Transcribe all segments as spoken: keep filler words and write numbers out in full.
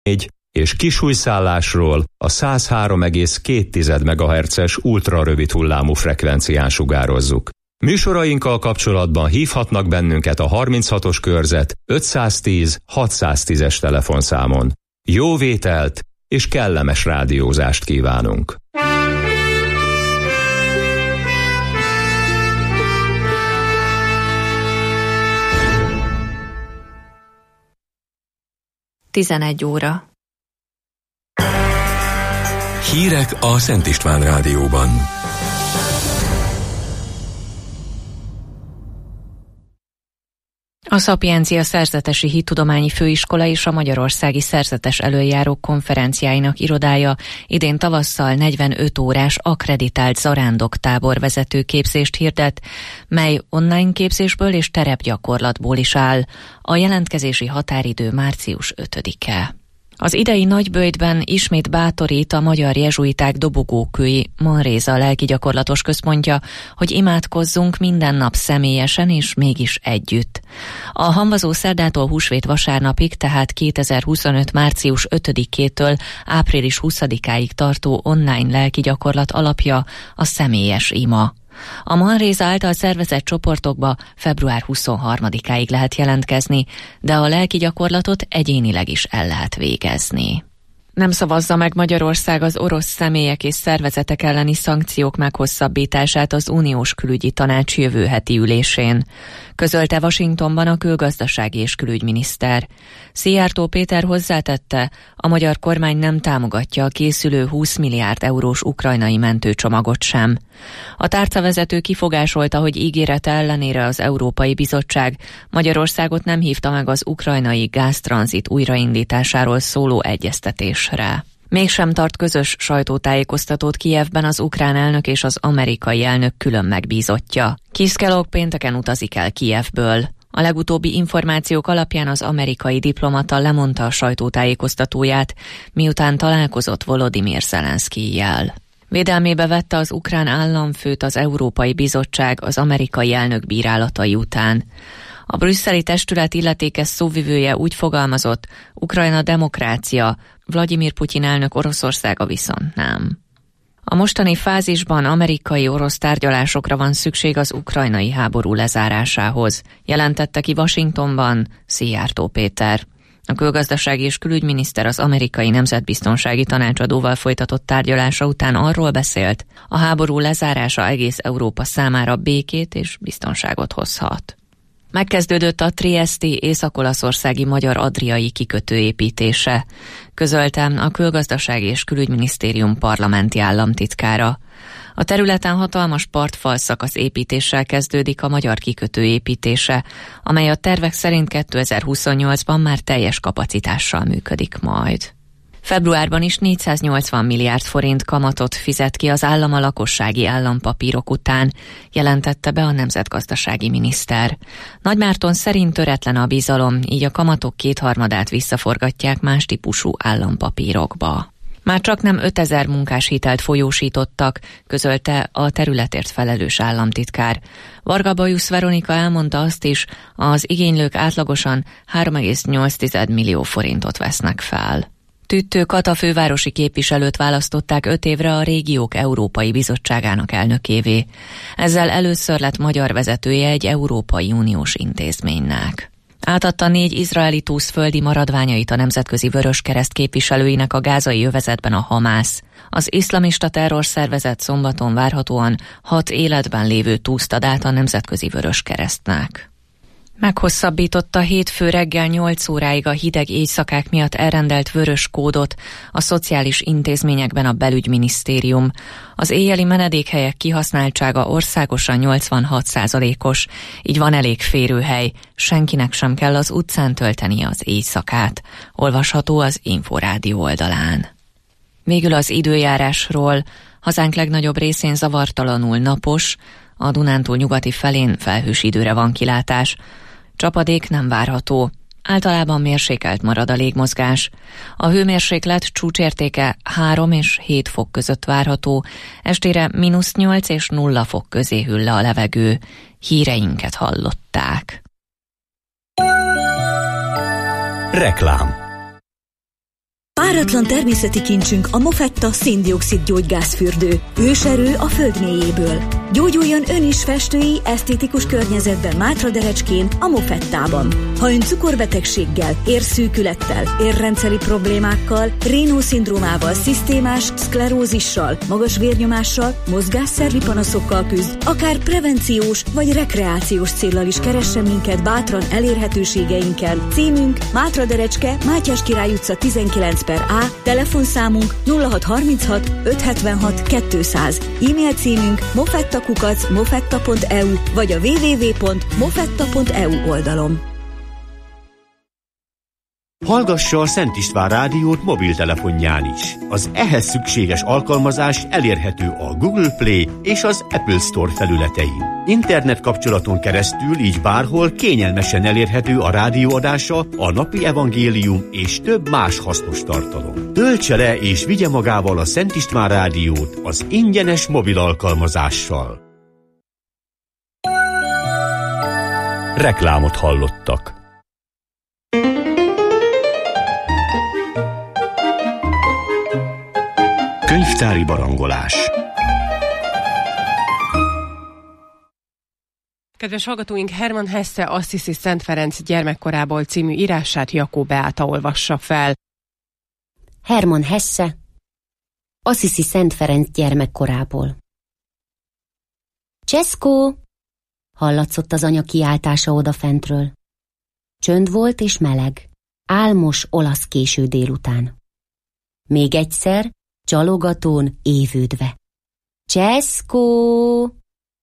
és kisújszállásról a száz három egész két megahertzes ultrarövid hullámú frekvencián sugározzuk. Műsorainkkal kapcsolatban hívhatnak bennünket a harminchatos körzet ötszáztíz hatszáztízes telefonszámon. Jó vételt és kellemes rádiózást kívánunk! tizenegy óra. Hírek a Szent István Rádióban. A Szapiencia Szerzetesi Hittudományi Főiskola és a Magyarországi Szerzetes Elöljárók Konferenciáinak irodája idén tavasszal negyvenöt órás akkreditált zarándok táborvezető képzést hirdet, mely online képzésből és terepgyakorlatból is áll. A jelentkezési határidő március ötödike. Az idei Nagyböjtben ismét bátorít a magyar jezsuiták dobogókői Manréza lelkigyakorlatos központja, hogy imádkozzunk minden nap személyesen és mégis együtt. A hamvazó szerdától húsvét vasárnapig, tehát kétezer-huszonöt március ötödikétől április huszadikáig tartó online lelkigyakorlat alapja a személyes ima. A Manréza által szervezett csoportokba február huszonharmadikáig lehet jelentkezni, de a lelki gyakorlatot egyénileg is el lehet végezni. Nem szavazza meg Magyarország az orosz személyek és szervezetek elleni szankciók meghosszabbítását az Uniós Külügyi Tanács jövő heti ülésén, közölte Washingtonban a külgazdasági és külügyminiszter. Szijjártó Péter hozzátette, a magyar kormány nem támogatja a készülő húsz milliárd eurós ukrajnai mentőcsomagot sem. A tárcavezető kifogásolta, hogy ígérete ellenére az Európai Bizottság Magyarországot nem hívta meg az ukrajnai gáztranzit újraindításáról szóló egyeztetésre. Mégsem tart közös sajtótájékoztatót Kijevben az ukrán elnök és az amerikai elnök külön megbízottja. Keith Kellogg pénteken utazik el Kijevből. A legutóbbi információk alapján az amerikai diplomata lemondta a sajtótájékoztatóját, miután találkozott Volodymyr Zelenszkijjel. Védelmébe vette az ukrán államfőt az Európai Bizottság az amerikai elnök bírálatai után. A brüsszeli testület illetékes szóvivője úgy fogalmazott, Ukrajna demokrácia, Vladimir Putyin elnök Oroszországa viszont nem. A mostani fázisban amerikai-orosz tárgyalásokra van szükség az ukrajnai háború lezárásához, jelentette ki Washingtonban Szijjártó Péter. A külgazdasági és külügyminiszter az amerikai nemzetbiztonsági tanácsadóval folytatott tárgyalása után arról beszélt, a háború lezárása egész Európa számára békét és biztonságot hozhat. Megkezdődött a trieszti észak-olaszországi magyar-adriai kikötő építése, közölte a külgazdasági és külügyminisztérium parlamenti államtitkára. A területen hatalmas partfal szakasz építéssel kezdődik a magyar kikötő építése, amely a tervek szerint kétezer-huszonnyolcban már teljes kapacitással működik majd. Februárban is négyszáznyolcvan milliárd forint kamatot fizet ki az állam a lakossági állampapírok után, jelentette be a nemzetgazdasági miniszter. Nagymárton szerint töretlen a bizalom, így a kamatok kétharmadát visszaforgatják más típusú állampapírokba. Már csak nem ötezer munkás hitelt folyósítottak, közölte a területért felelős államtitkár. Varga Bajusz Veronika elmondta azt is, az igénylők átlagosan három egész nyolc millió forintot vesznek fel. Tüttő Kata fővárosi képviselőt választották öt évre a Régiók Európai Bizottságának elnökévé. Ezzel először lett magyar vezetője egy Európai Uniós intézménynek. Átadta négy izraeli túszföldi maradványait a Nemzetközi Vöröskereszt képviselőinek a gázai övezetben a Hamász. Az iszlamista terrorszervezet szombaton várhatóan hat életben lévő túszt ad át a Nemzetközi Vöröskeresztnek. Meghosszabbította hétfő reggel nyolc óráig a hideg éjszakák miatt elrendelt vörös kódot a szociális intézményekben a belügyminisztérium. Az éjjeli menedékhelyek kihasználtsága országosan nyolcvanhat százalékos, így van elég férőhely, senkinek sem kell az utcán töltenie az éjszakát. Olvasható az Inforádió oldalán. Végül az időjárásról. Hazánk legnagyobb részén zavartalanul napos, a Dunántúl nyugati felén felhős időre van kilátás. Csapadék nem várható. Általában mérsékelt marad a légmozgás. A hőmérséklet csúcsértéke három és hét fok között várható, estére mínusz nyolc és nulla fok közé hűl le a levegő. Híreinket hallották. Reklám. Páratlan természeti kincsünk a Mofetta szén-dioxid gyógygázfürdő. Őserő a föld mélyéből. Gyógyuljon ön is festői, esztétikus környezetben Mátraderecskén, a Mofettában. Ha ön cukorbetegséggel, érszűkülettel, érrendszeri problémákkal, Raynaud-szindrómával, szisztémás szklerózissal, magas vérnyomással, mozgásszervi panaszokkal küzd, akár prevenciós vagy rekreációs céllal is keressen minket bátran elérhetőségeinken. Címünk Mátraderecske, Mátyás Király utca tizenkilenc per A, telefonszámunk nulla hat harminchat ötszázhetvenhat kétszáz, e-mail címünk mofettakukac mofetta pont e u vagy a double-u double-u double-u pont mofetta pont e u oldalon. Hallgassa a Szent István Rádiót mobiltelefonján is. Az ehhez szükséges alkalmazás elérhető a Google Play és az Apple Store felületein. Internet kapcsolaton keresztül így bárhol kényelmesen elérhető a rádióadása, a napi evangélium és több más hasznos tartalom. Töltse le és vigye magával a Szent István Rádiót az ingyenes mobil alkalmazással. Reklámot hallottak. Könyvtári barangolás. Kedves hallgatóink, Hermann Hesse Assisi Szent Ferenc gyermekkorából című írását Jakó Beáta olvassa fel. Hermann Hesse Assisi Szent Ferenc gyermekkorából. Cseszkó! Hallatszott az anya kiáltása odafentről. Csönd volt és meleg, álmos olasz késő délután. Még egyszer, csalogatón évődve. Cseszkó!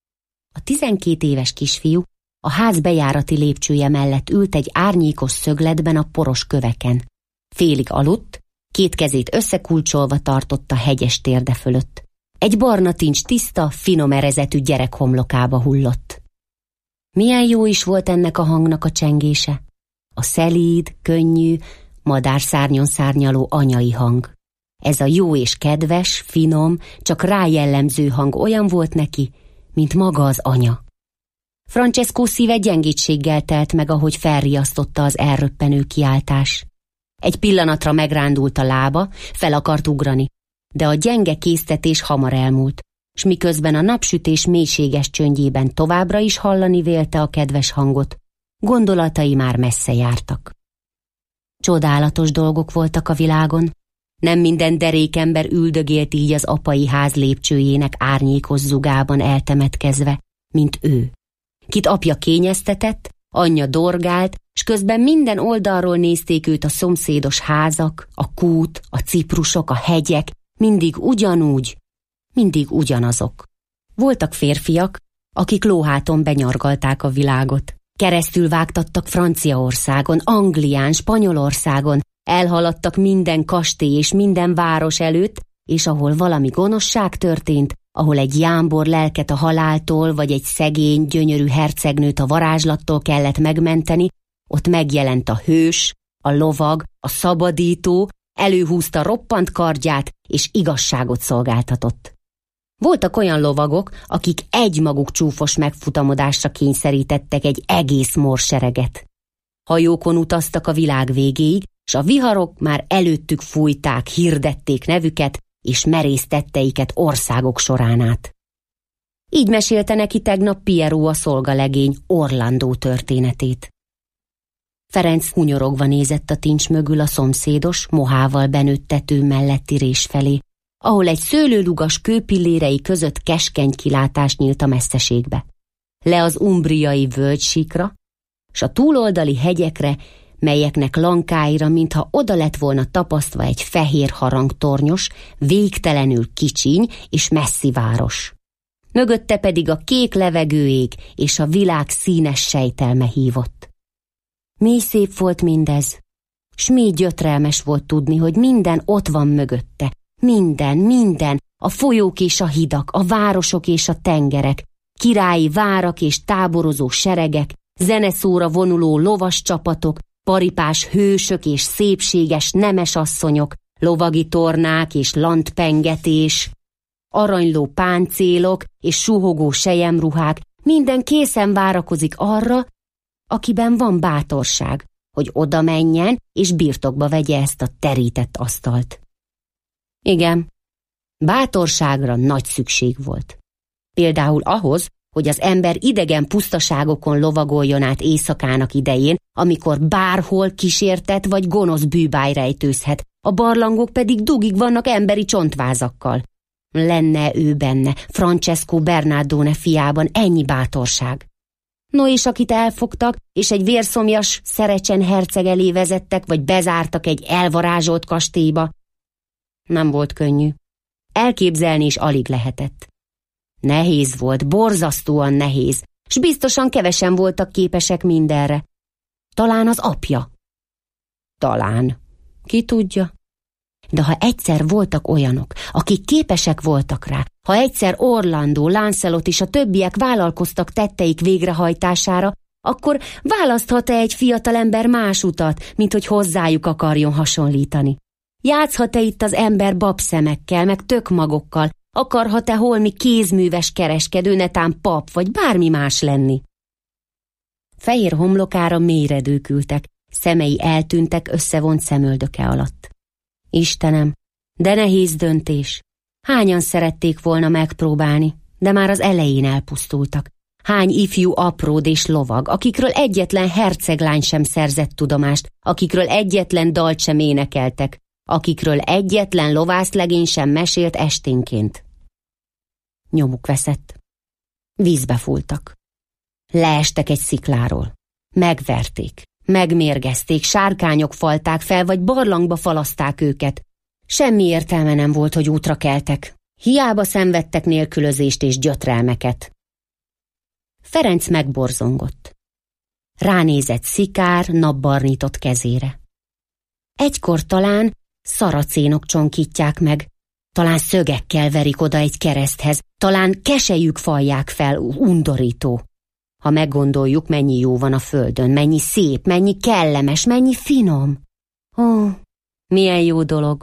A tizenkét éves kisfiú a ház bejárati lépcsője mellett ült egy árnyékos szögletben a poros köveken. Félig aludt, két kezét összekulcsolva tartotta hegyes térde fölött. Egy barna tincs tiszta, finom erezetű gyerek homlokába hullott. Milyen jó is volt ennek a hangnak a csengése. A szelíd, könnyű, madárszárnyon szárnyaló anyai hang. Ez a jó és kedves, finom, csak rájellemző hang olyan volt neki, mint maga az anya. Francesco szíve gyengétséggel telt meg, ahogy felriasztotta az elröppenő kiáltás. Egy pillanatra megrándult a lába, fel akart ugrani, de a gyenge késztetés hamar elmúlt, s miközben a napsütés mélységes csöndjében továbbra is hallani vélte a kedves hangot, gondolatai már messze jártak. Csodálatos dolgok voltak a világon, nem minden derékember üldögélt így az apai ház lépcsőjének árnyékos zugában eltemetkezve, mint ő. Kit apja kényeztetett, anyja dorgált, s közben minden oldalról nézték őt a szomszédos házak, a kút, a ciprusok, a hegyek, mindig ugyanúgy, mindig ugyanazok. Voltak férfiak, akik lóháton benyargalták a világot. Keresztül vágtattak Franciaországon, Anglián, Spanyolországon, elhaladtak minden kastély és minden város előtt, és ahol valami gonoszság történt, ahol egy jámbor lelket a haláltól, vagy egy szegény, gyönyörű hercegnőt a varázslattól kellett megmenteni, ott megjelent a hős, a lovag, a szabadító, előhúzta roppant kardját, és igazságot szolgáltatott. Voltak olyan lovagok, akik egymaguk csúfos megfutamodásra kényszerítettek egy egész morsereget. Hajókon utaztak a világ végéig, s a viharok már előttük fújták, hirdették nevüket, és merésztetteiket országok során át. Így mesélte neki tegnap Piero a szolgalegény Orlandó történetét. Ferenc hunyorogva nézett a tincs mögül a szomszédos, mohával benőtt tető melletti rés felé, ahol egy szőlőlugas kőpillérei között keskeny kilátás nyílt a messzeségbe. Le az umbriai völgysíkra, s a túloldali hegyekre, melyeknek lankáira, mintha oda lett volna tapasztva egy fehér harangtornyos, végtelenül kicsiny és messzi város. Mögötte pedig a kék levegőég és a világ színes sejtelme hívott. Mi szép volt mindez, s mi gyötrelmes volt tudni, hogy minden ott van mögötte. Minden, minden, a folyók és a hidak, a városok és a tengerek, királyi várak és táborozó seregek, zeneszóra vonuló lovas csapatok, paripás hősök és szépséges nemesasszonyok, lovagi tornák és lantpengetés, aranyló páncélok és suhogó selyemruhák, minden készen várakozik arra, akiben van bátorság, hogy oda menjen és birtokba vegye ezt a terített asztalt. Igen, bátorságra nagy szükség volt. Például ahhoz, hogy az ember idegen pusztaságokon lovagoljon át éjszakának idején, amikor bárhol kísértett vagy gonosz bűbáj rejtőzhet, a barlangok pedig dugig vannak emberi csontvázakkal. Lenne ő benne, Francesco Bernardone fiában ennyi bátorság. No és akit elfogtak, és egy vérszomjas Szerecsen herceg elé vezettek, vagy bezártak egy elvarázsolt kastélyba, nem volt könnyű. Elképzelni is alig lehetett. Nehéz volt, borzasztóan nehéz, s biztosan kevesen voltak képesek mindenre. Talán az apja. Talán. Ki tudja? De ha egyszer voltak olyanok, akik képesek voltak rá, ha egyszer Orlando, Lancelot és a többiek vállalkoztak tetteik végrehajtására, akkor választhat-e egy fiatalember más utat, mint hogy hozzájuk akarjon hasonlítani? Játszhat-e itt az ember babszemekkel, meg tökmagokkal, akarhat-e holmi kézműves kereskedő, netán pap, vagy bármi más lenni? Fehér homlokára mélyredők ültek, szemei eltűntek összevont szemöldöke alatt. Istenem, de nehéz döntés. Hányan szerették volna megpróbálni, de már az elején elpusztultak. Hány ifjú apród és lovag, akikről egyetlen herceglány sem szerzett tudomást, akikről egyetlen dalt sem énekeltek, akikről egyetlen lovászlegény sem mesélt esténként. Nyomuk veszett. Vízbe fúltak. Leestek egy szikláról. Megverték, megmérgezték, sárkányok falták fel, vagy barlangba falaszták őket. Semmi értelme nem volt, hogy útra keltek. Hiába szenvedtek nélkülözést és gyötrelmeket. Ferenc megborzongott. Ránézett szikár, napbarnított kezére. Egykor talán szaracénok csonkítják meg, talán szögekkel verik oda egy kereszthez, talán keselyük falják fel, undorító. Ha meggondoljuk, mennyi jó van a földön, mennyi szép, mennyi kellemes, mennyi finom. Ó, milyen jó dolog.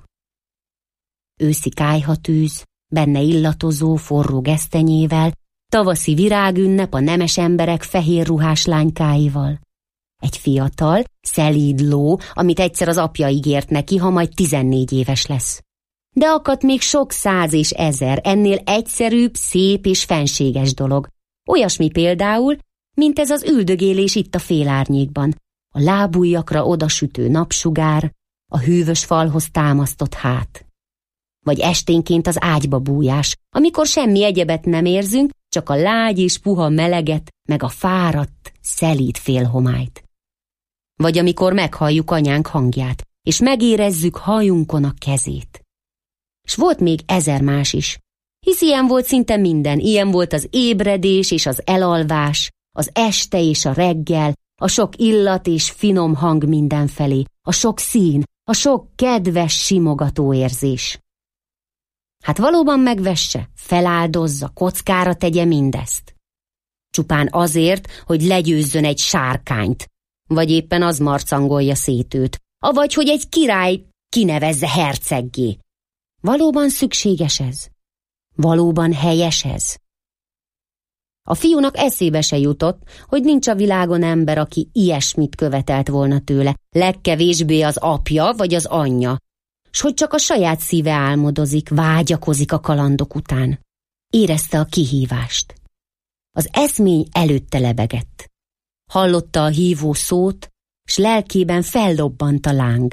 Őszi kályhatűz, benne illatozó, forró gesztenyével, tavaszi virágünnep a nemes emberek fehér ruhás lánykáival. Egy fiatal, szelíd ló, amit egyszer az apja ígért neki, ha majd tizennégy éves lesz. De akadt még sok száz és ezer, ennél egyszerűbb, szép és fenséges dolog. Olyasmi például, mint ez az üldögélés itt a félárnyékban, a lábujjakra odasütő napsugár, a hűvös falhoz támasztott hát. Vagy esténként az ágyba bújás, amikor semmi egyebet nem érzünk, csak a lágy és puha meleget, meg a fáradt, szelíd félhomályt. Vagy amikor meghalljuk anyánk hangját, és megérezzük hajunkon a kezét. S volt még ezer más is, hisz ilyen volt szinte minden, ilyen volt az ébredés és az elalvás, az este és a reggel, a sok illat és finom hang mindenfelé, a sok szín, a sok kedves, simogató érzés. Hát valóban megvesse, feláldozza, kockára tegye mindezt. Csupán azért, hogy legyőzzön egy sárkányt, vagy éppen az marcangolja szét őt, avagy hogy egy király kinevezze herceggé. Valóban szükséges ez? Valóban helyes ez? A fiúnak eszébe se jutott, hogy nincs a világon ember, aki ilyesmit követelt volna tőle, legkevésbé az apja vagy az anyja, s hogy csak a saját szíve álmodozik, vágyakozik a kalandok után. Érezte a kihívást. Az eszmény előtte lebegett. Hallotta a hívó szót, s lelkében fellobbant a láng.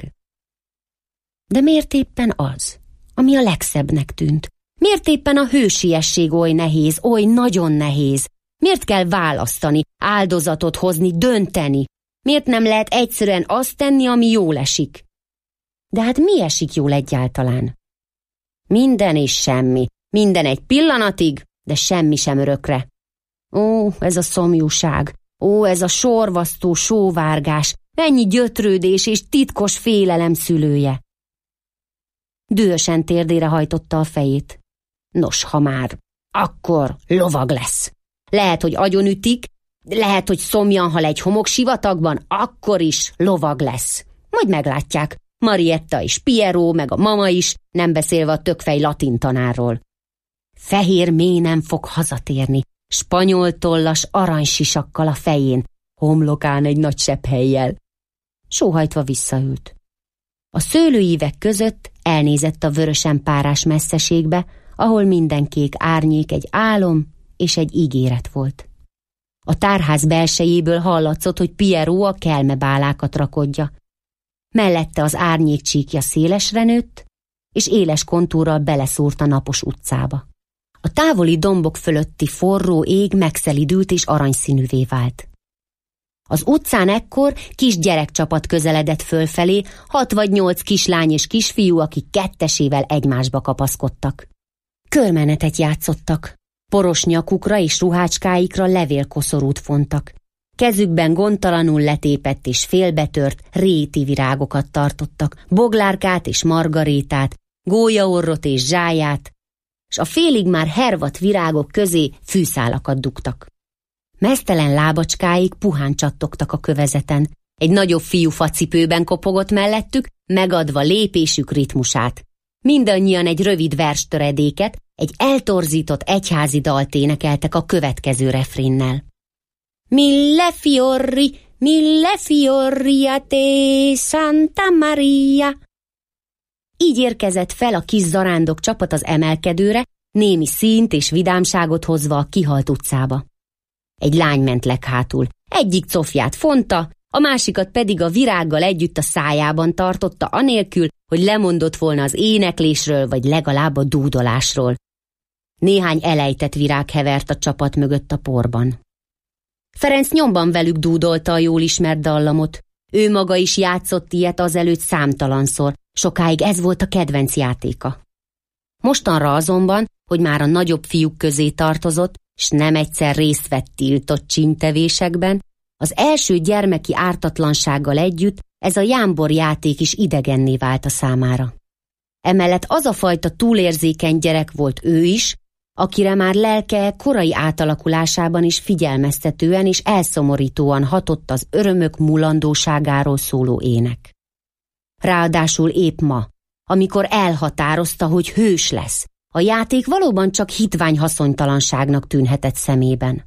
De miért éppen az, ami a legszebbnek tűnt? Miért éppen a hősiesség oly nehéz, oly nagyon nehéz? Miért kell választani, áldozatot hozni, dönteni? Miért nem lehet egyszerűen azt tenni, ami jól esik? De hát mi esik jól egyáltalán? Minden és semmi, minden egy pillanatig, de semmi sem örökre. Ó, ez a szomjúság, ó, ez a sorvasztó sóvárgás, mennyi gyötrődés és titkos félelem szülője. Dühösen térdére hajtotta a fejét. Nos, ha már, akkor lovag lesz. Lehet, hogy agyonütik, lehet, hogy szomjan hal egy homoksivatagban, akkor is lovag lesz. Majd meglátják, Marietta és Piero, meg a mama is, nem beszélve a tökfej latin tanárról. Fehér mély nem fog hazatérni, spanyol tollas aranysisakkal a fején, homlokán egy nagy sepphelyjel. sóhajtva visszaült. A szőlőívek között elnézett a vörösen párás messzeségbe, ahol minden kék árnyék egy álom és egy ígéret volt. A tárház belsejéből hallatszott, hogy Pierrot a kelmebálákat rakodja. Mellette az árnyék csíkja szélesre nőtt, és éles kontúrral beleszúrt a napos utcába. A távoli dombok fölötti forró ég megszelidült és aranyszínűvé vált. Az utcán ekkor kis gyerekcsapat közeledett fölfelé, hat vagy nyolc kislány és kisfiú, akik kettesével egymásba kapaszkodtak. Körmenetet játszottak, poros nyakukra és ruhácskáikra levélkoszorút fontak. Kezükben gondtalanul letépett és félbetört réti virágokat tartottak, boglárkát és margarétát, gólyaorrot és zsáját, s a félig már hervadt virágok közé fűszálakat dugtak. Meztelen lábacskáik puhán csattogtak a kövezeten. Egy nagyobb fiú facipőben kopogott mellettük, megadva lépésük ritmusát. Mindannyian egy rövid verstöredéket, egy eltorzított egyházi dalt énekeltek a következő refrénnel. Mille fiori, mille fiori a te, Santa Maria. Így érkezett fel a kis zarándok csapat az emelkedőre, némi színt és vidámságot hozva a kihalt utcába. Egy lány ment leghátul, egyik cofját fonta, a másikat pedig a virággal együtt a szájában tartotta, anélkül, hogy lemondott volna az éneklésről, vagy legalább a dúdolásról. Néhány elejtett virág hevert a csapat mögött a porban. Ferenc nyomban velük dúdolta a jól ismert dallamot. Ő maga is játszott ilyet azelőtt számtalanszor, sokáig ez volt a kedvenc játéka. Mostanra azonban, hogy már a nagyobb fiúk közé tartozott, s nem egyszer részt vett tiltott csíntevésekben, az első gyermeki ártatlansággal együtt ez a jámbor játék is idegenné vált a számára. Emellett az a fajta túlérzékeny gyerek volt ő is, akire már lelke korai átalakulásában is figyelmeztetően és elszomorítóan hatott az örömök mulandóságáról szóló ének. Ráadásul épp ma, amikor elhatározta, hogy hős lesz, a játék valóban csak hitvány haszonytalanságnak tűnhetett szemében.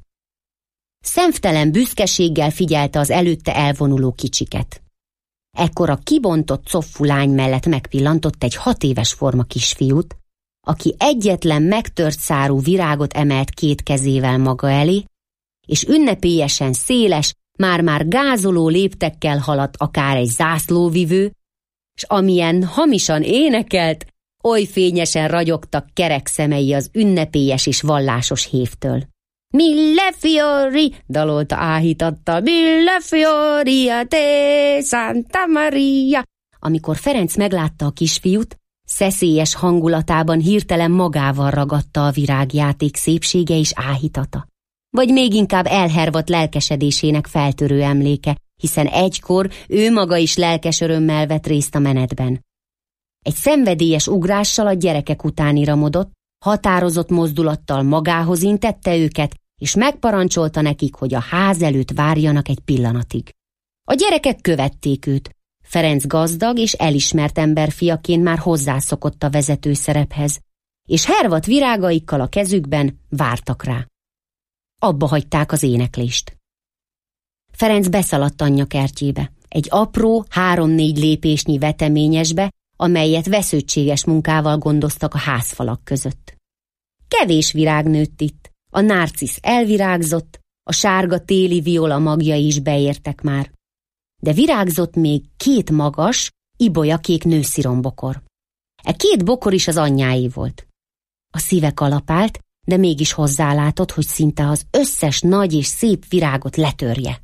Szemtelen büszkeséggel figyelte az előtte elvonuló kicsiket. Ekkor a kibontott coffú lány mellett megpillantott egy hat éves forma kisfiút, aki egyetlen megtört szárú virágot emelt két kezével maga elé, és ünnepélyesen széles, már-már gázoló léptekkel haladt akár egy zászlóvivő, s amilyen hamisan énekelt, oly fényesen ragyogtak kerek szemei az ünnepélyes és vallásos hévtől. Mille fiori, dalolta áhítatta, mille fiori a te, Santa Maria. Amikor Ferenc meglátta a kisfiút, szeszélyes hangulatában hirtelen magával ragadta a virágjáték szépsége és áhítata. Vagy még inkább elhervadt lelkesedésének feltörő emléke, hiszen egykor ő maga is lelkes örömmel vett részt a menetben. Egy szenvedélyes ugrással a gyerekek után iramodott, határozott mozdulattal magához intette őket, és megparancsolta nekik, hogy a ház előtt várjanak egy pillanatig. A gyerekek követték őt. Ferenc gazdag és elismert emberfiaként már hozzászokott a vezető szerephez, és hervadt virágaikkal a kezükben vártak rá. Abba hagyták az éneklést. Ferenc beszaladt anyja kertjébe, egy apró, három-négy lépésnyi veteményesbe, amelyet vesződtséges munkával gondoztak a házfalak között. Kevés virág nőtt itt, a nárcisz elvirágzott, a sárga téli viola magjai is beértek már. De virágzott még két magas, ibolyakék nőszirombokor. E két bokor is az anyjáé volt. A szíve kalapált, de mégis hozzálátott, hogy szinte az összes nagy és szép virágot letörje.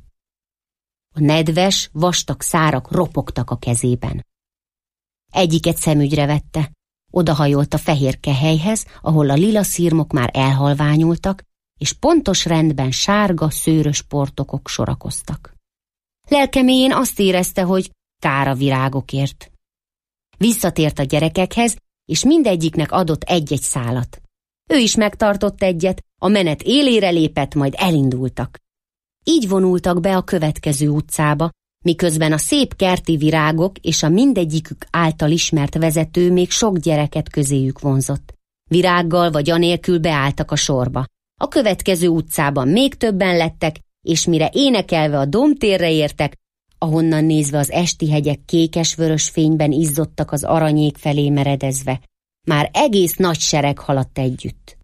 A nedves, vastag szárak ropogtak a kezében. Egyiket szemügyre vette, odahajolt a fehér kehelyhez, ahol a lila szirmok már elhalványultak, és pontos rendben sárga, szőrös portokok sorakoztak. Lelkeméjén azt érezte, hogy kár a virágokért. Visszatért a gyerekekhez, és mindegyiknek adott egy-egy szálat. Ő is megtartott egyet, a menet élére lépett, majd elindultak. Így vonultak be a következő utcába, miközben a szép kerti virágok és a mindegyikük által ismert vezető még sok gyereket közéjük vonzott. Virággal vagy anélkül beálltak a sorba. A következő utcában még többen lettek, és mire énekelve a Dombtérre értek, ahonnan nézve az esti hegyek kékes-vörös fényben izzottak az aranyék felé meredezve. Már egész nagy sereg haladt együtt.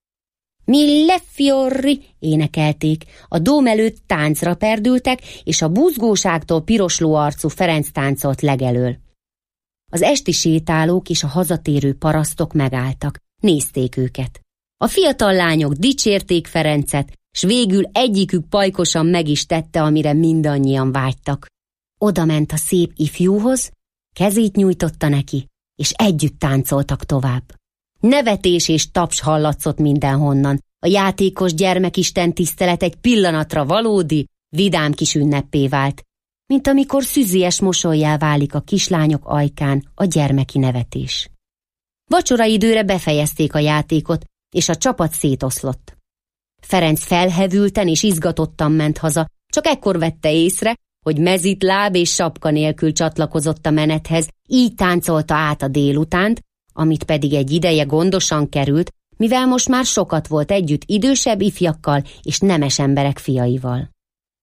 Mille fiori, énekelték, a dóm előtt táncra perdültek, és a buzgóságtól pirosló arcú Ferenc táncolt legelől. Az esti sétálók és a hazatérő parasztok megálltak, nézték őket. A fiatal lányok dicsérték Ferencet, s végül egyikük pajkosan meg is tette, amire mindannyian vágytak. Oda ment a szép ifjúhoz, kezét nyújtotta neki, és együtt táncoltak tovább. Nevetés és taps hallatszott mindenhonnan. A játékos gyermekisten tisztelet egy pillanatra valódi, vidám kis ünneppé vált, mint amikor szüzélyes mosollyá válik a kislányok ajkán a gyermeki nevetés. Vacsoraidőre befejezték a játékot, és a csapat szétoszlott. Ferenc felhevülten és izgatottan ment haza, csak ekkor vette észre, hogy mezitláb és sapka nélkül csatlakozott a menethez, így táncolta át a délutánt, amit pedig egy ideje gondosan került, mivel most már sokat volt együtt idősebb ifjakkal és nemes emberek fiaival.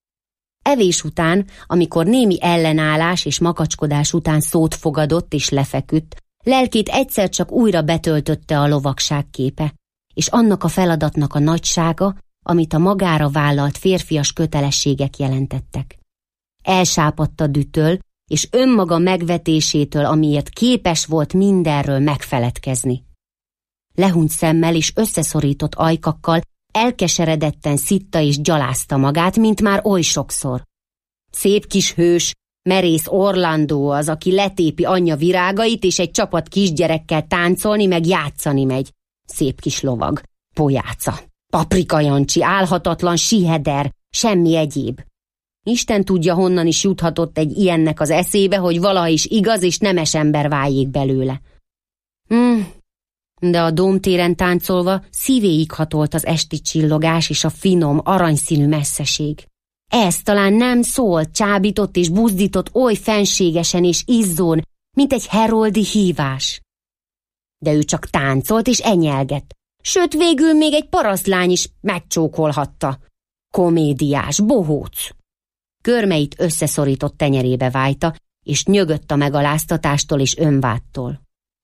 Evés után, amikor némi ellenállás és makacskodás után szót fogadott és lefeküdt, lelkét egyszer csak újra betöltötte a lovagság képe, és annak a feladatnak a nagysága, amit a magára vállalt férfias kötelességek jelentettek. Elsápadt a dühtől, és önmaga megvetésétől, amiért képes volt mindenről megfeledkezni. Lehúnyt szemmel és összeszorított ajkakkal elkeseredetten szitta és gyalázta magát, mint már oly sokszor. Szép kis hős, merész Orlandó az, aki letépi anyja virágait, és egy csapat kisgyerekkel táncolni meg játszani megy. Szép kis lovag, pojáca, Paprika Jancsi, álhatatlan siheder, semmi egyéb. Isten tudja, honnan is juthatott egy ilyennek az eszébe, hogy valaha is igaz és nemes ember váljék belőle. Hmm, de a dómtéren táncolva szívéig hatolt az esti csillogás és a finom, aranyszínű messzeség. Ez talán nem szólt, csábított és buzdított oly fenségesen és izzón, mint egy heroldi hívás. De ő csak táncolt és enyelgett, sőt végül még egy parasztlány is megcsókolhatta. Komédiás, bohóc. Körmeit összeszorított tenyerébe vájta, és nyögött a megaláztatástól és önvádtól.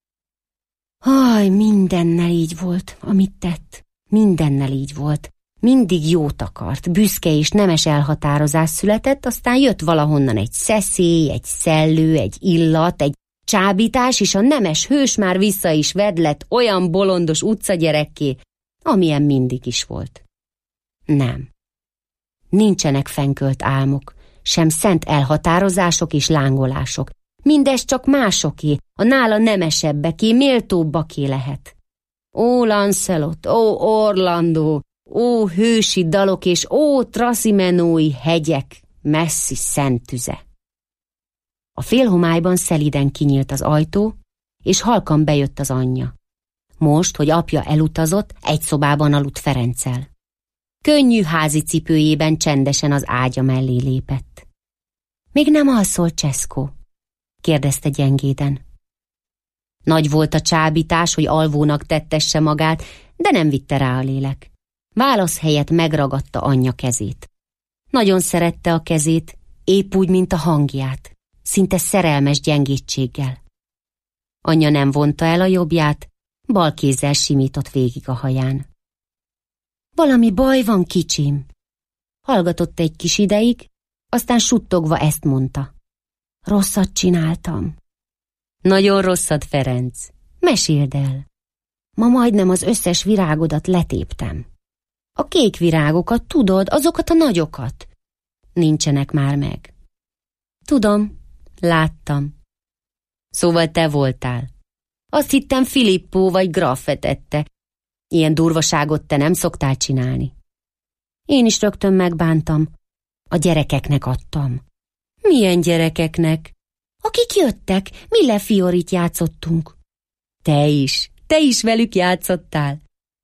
Haj, mindennel így volt, amit tett. Mindennel így volt. Mindig jót akart, büszke és nemes elhatározás született, aztán jött valahonnan egy szeszély, egy szellő, egy illat, egy csábítás, és a nemes hős már vissza is vedlett olyan bolondos utcagyerekké, amilyen mindig is volt. Nem. Nincsenek fenkölt álmok, sem szent elhatározások és lángolások. Mindez csak másoké, a nála nemesebbeké, méltóbbaké lehet. Ó, Lancelot, ó, Orlandó, ó, hősi dalok és ó, traszimenói hegyek, messzi szent tüze. A félhomályban szeliden kinyílt az ajtó, és halkan bejött az anyja. Most, hogy apja elutazott, egy szobában aludt Ferenccel. Könnyű házi cipőjében csendesen az ágya mellé lépett. Még nem alszol, Cseszkó? kérdezte gyengéden. Nagy volt a csábítás, hogy alvónak tettesse magát, de nem vitte rá a lélek. Válasz helyett megragadta anyja kezét. Nagyon szerette a kezét, épp úgy, mint a hangját, szinte szerelmes gyengétséggel. Anyja nem vonta el a jobbját, bal kézzel simított végig a haján. Valami baj van, kicsim. Hallgatott egy kis ideig, aztán suttogva ezt mondta. Rosszat csináltam. Nagyon rosszat, Ferenc. Meséld el. Ma majdnem az összes virágodat letéptem. A kék virágokat, tudod, azokat a nagyokat. Nincsenek már meg. Tudom, láttam. Szóval te voltál. Azt hittem Filippó vagy Graf vetette. Ilyen durvaságot te nem szoktál csinálni. Én is rögtön megbántam. A gyerekeknek adtam. Milyen gyerekeknek? Akik jöttek, Mille Fiorit játszottunk. Te is, te is velük játszottál?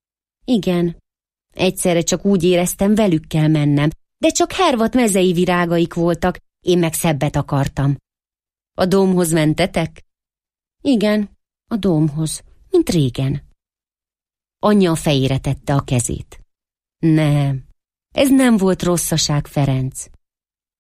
Igen. Egyszerre csak úgy éreztem, velük kell mennem, de csak Hervat mezei virágaik voltak, én meg szebbet akartam. A dómhoz mentetek? Igen, a dómhoz, mint régen. Anyja a fejére tette a kezét. Nem, ez nem volt rosszaság, Ferenc.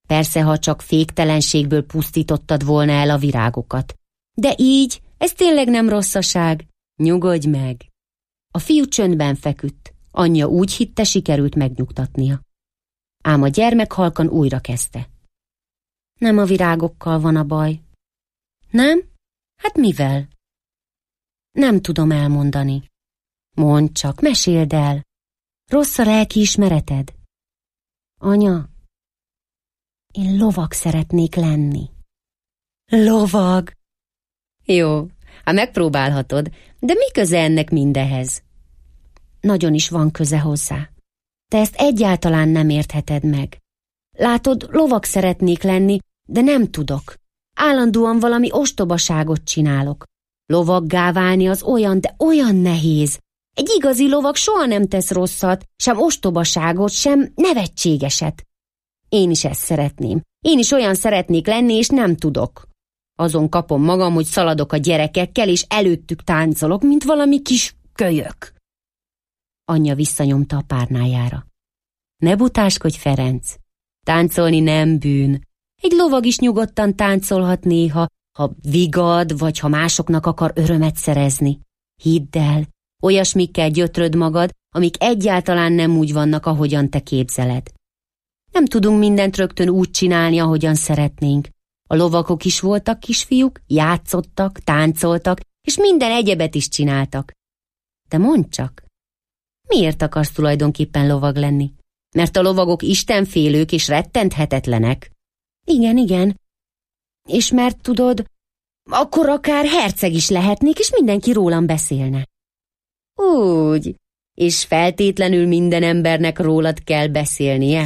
Persze, ha csak féktelenségből pusztítottad volna el a virágokat. De így, ez tényleg nem rosszaság. Nyugodj meg. A fiú csöndben feküdt. Anyja úgy hitte, sikerült megnyugtatnia. Ám a gyermek halkan újra kezdte. Nem a virágokkal van a baj. Nem? Hát mivel? Nem tudom elmondani. Mondd csak, meséld el. Rossz a lelkiismereted? Anya, én lovag szeretnék lenni. Lovag? Jó, hát megpróbálhatod, de mi köze ennek mindehez? Nagyon is van köze hozzá. Te ezt egyáltalán nem értheted meg. Látod, lovag szeretnék lenni, de nem tudok. Állandóan valami ostobaságot csinálok. Lovaggá válni az olyan, de olyan nehéz. Egy igazi lovag soha nem tesz rosszat, sem ostobaságot, sem nevetségeset. Én is ezt szeretném. Én is olyan szeretnék lenni, és nem tudok. Azon kapom magam, hogy szaladok a gyerekekkel, és előttük táncolok, mint valami kis kölyök. Anyja visszanyomta a párnájára. Ne butáskodj, Ferenc. Táncolni nem bűn. Egy lovag is nyugodtan táncolhat néha, ha vigad, vagy ha másoknak akar örömet szerezni. Hidd el, olyasmikkel gyötröd magad, amik egyáltalán nem úgy vannak, ahogyan te képzeled. Nem tudunk mindent rögtön úgy csinálni, ahogyan szeretnénk. A lovagok is voltak kisfiúk, játszottak, táncoltak, és minden egyebet is csináltak. De mondd csak, miért akarsz tulajdonképpen lovag lenni? Mert a lovagok istenfélők és rettenthetetlenek. Igen, igen. És mert tudod, akkor akár herceg is lehetnék, és mindenki rólam beszélne. Úgy, és feltétlenül minden embernek rólad kell beszélnie?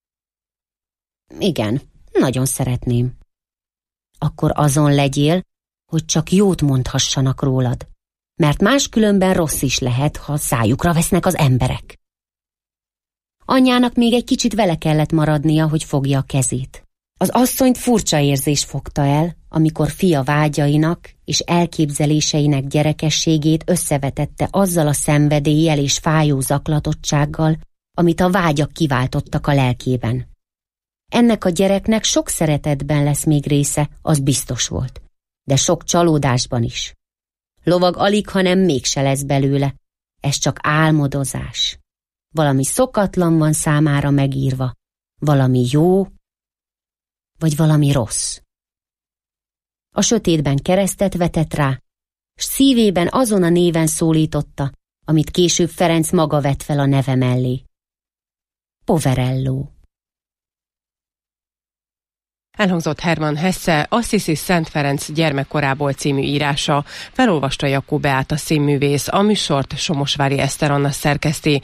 Igen, nagyon szeretném. Akkor azon legyél, hogy csak jót mondhassanak rólad, mert máskülönben rossz is lehet, ha szájukra vesznek az emberek. Anyjának még egy kicsit vele kellett maradnia, hogy fogja a kezét. Az asszonyt furcsa érzés fogta el, amikor fia vágyainak és elképzeléseinek gyerekességét összevetette azzal a szenvedéllyel és fájó zaklatottsággal, amit a vágyak kiváltottak a lelkében. Ennek a gyereknek sok szeretetben lesz még része, az biztos volt, de sok csalódásban is. Lovag alig, hanem mégse lesz belőle, ez csak álmodozás. Valami szokatlan van számára megírva, valami jó, vagy valami rossz. A sötétben keresztet vetett rá, s szívében azon a néven szólította, amit később Ferenc maga vett fel a neve mellé. Poverello. Elhangzott Hermann Hesse, Assisi Szent Ferenc gyermekkorából című írása, felolvasta Jakó Beáta színművész, a műsort Somosvári Eszter Anna szerkeszti.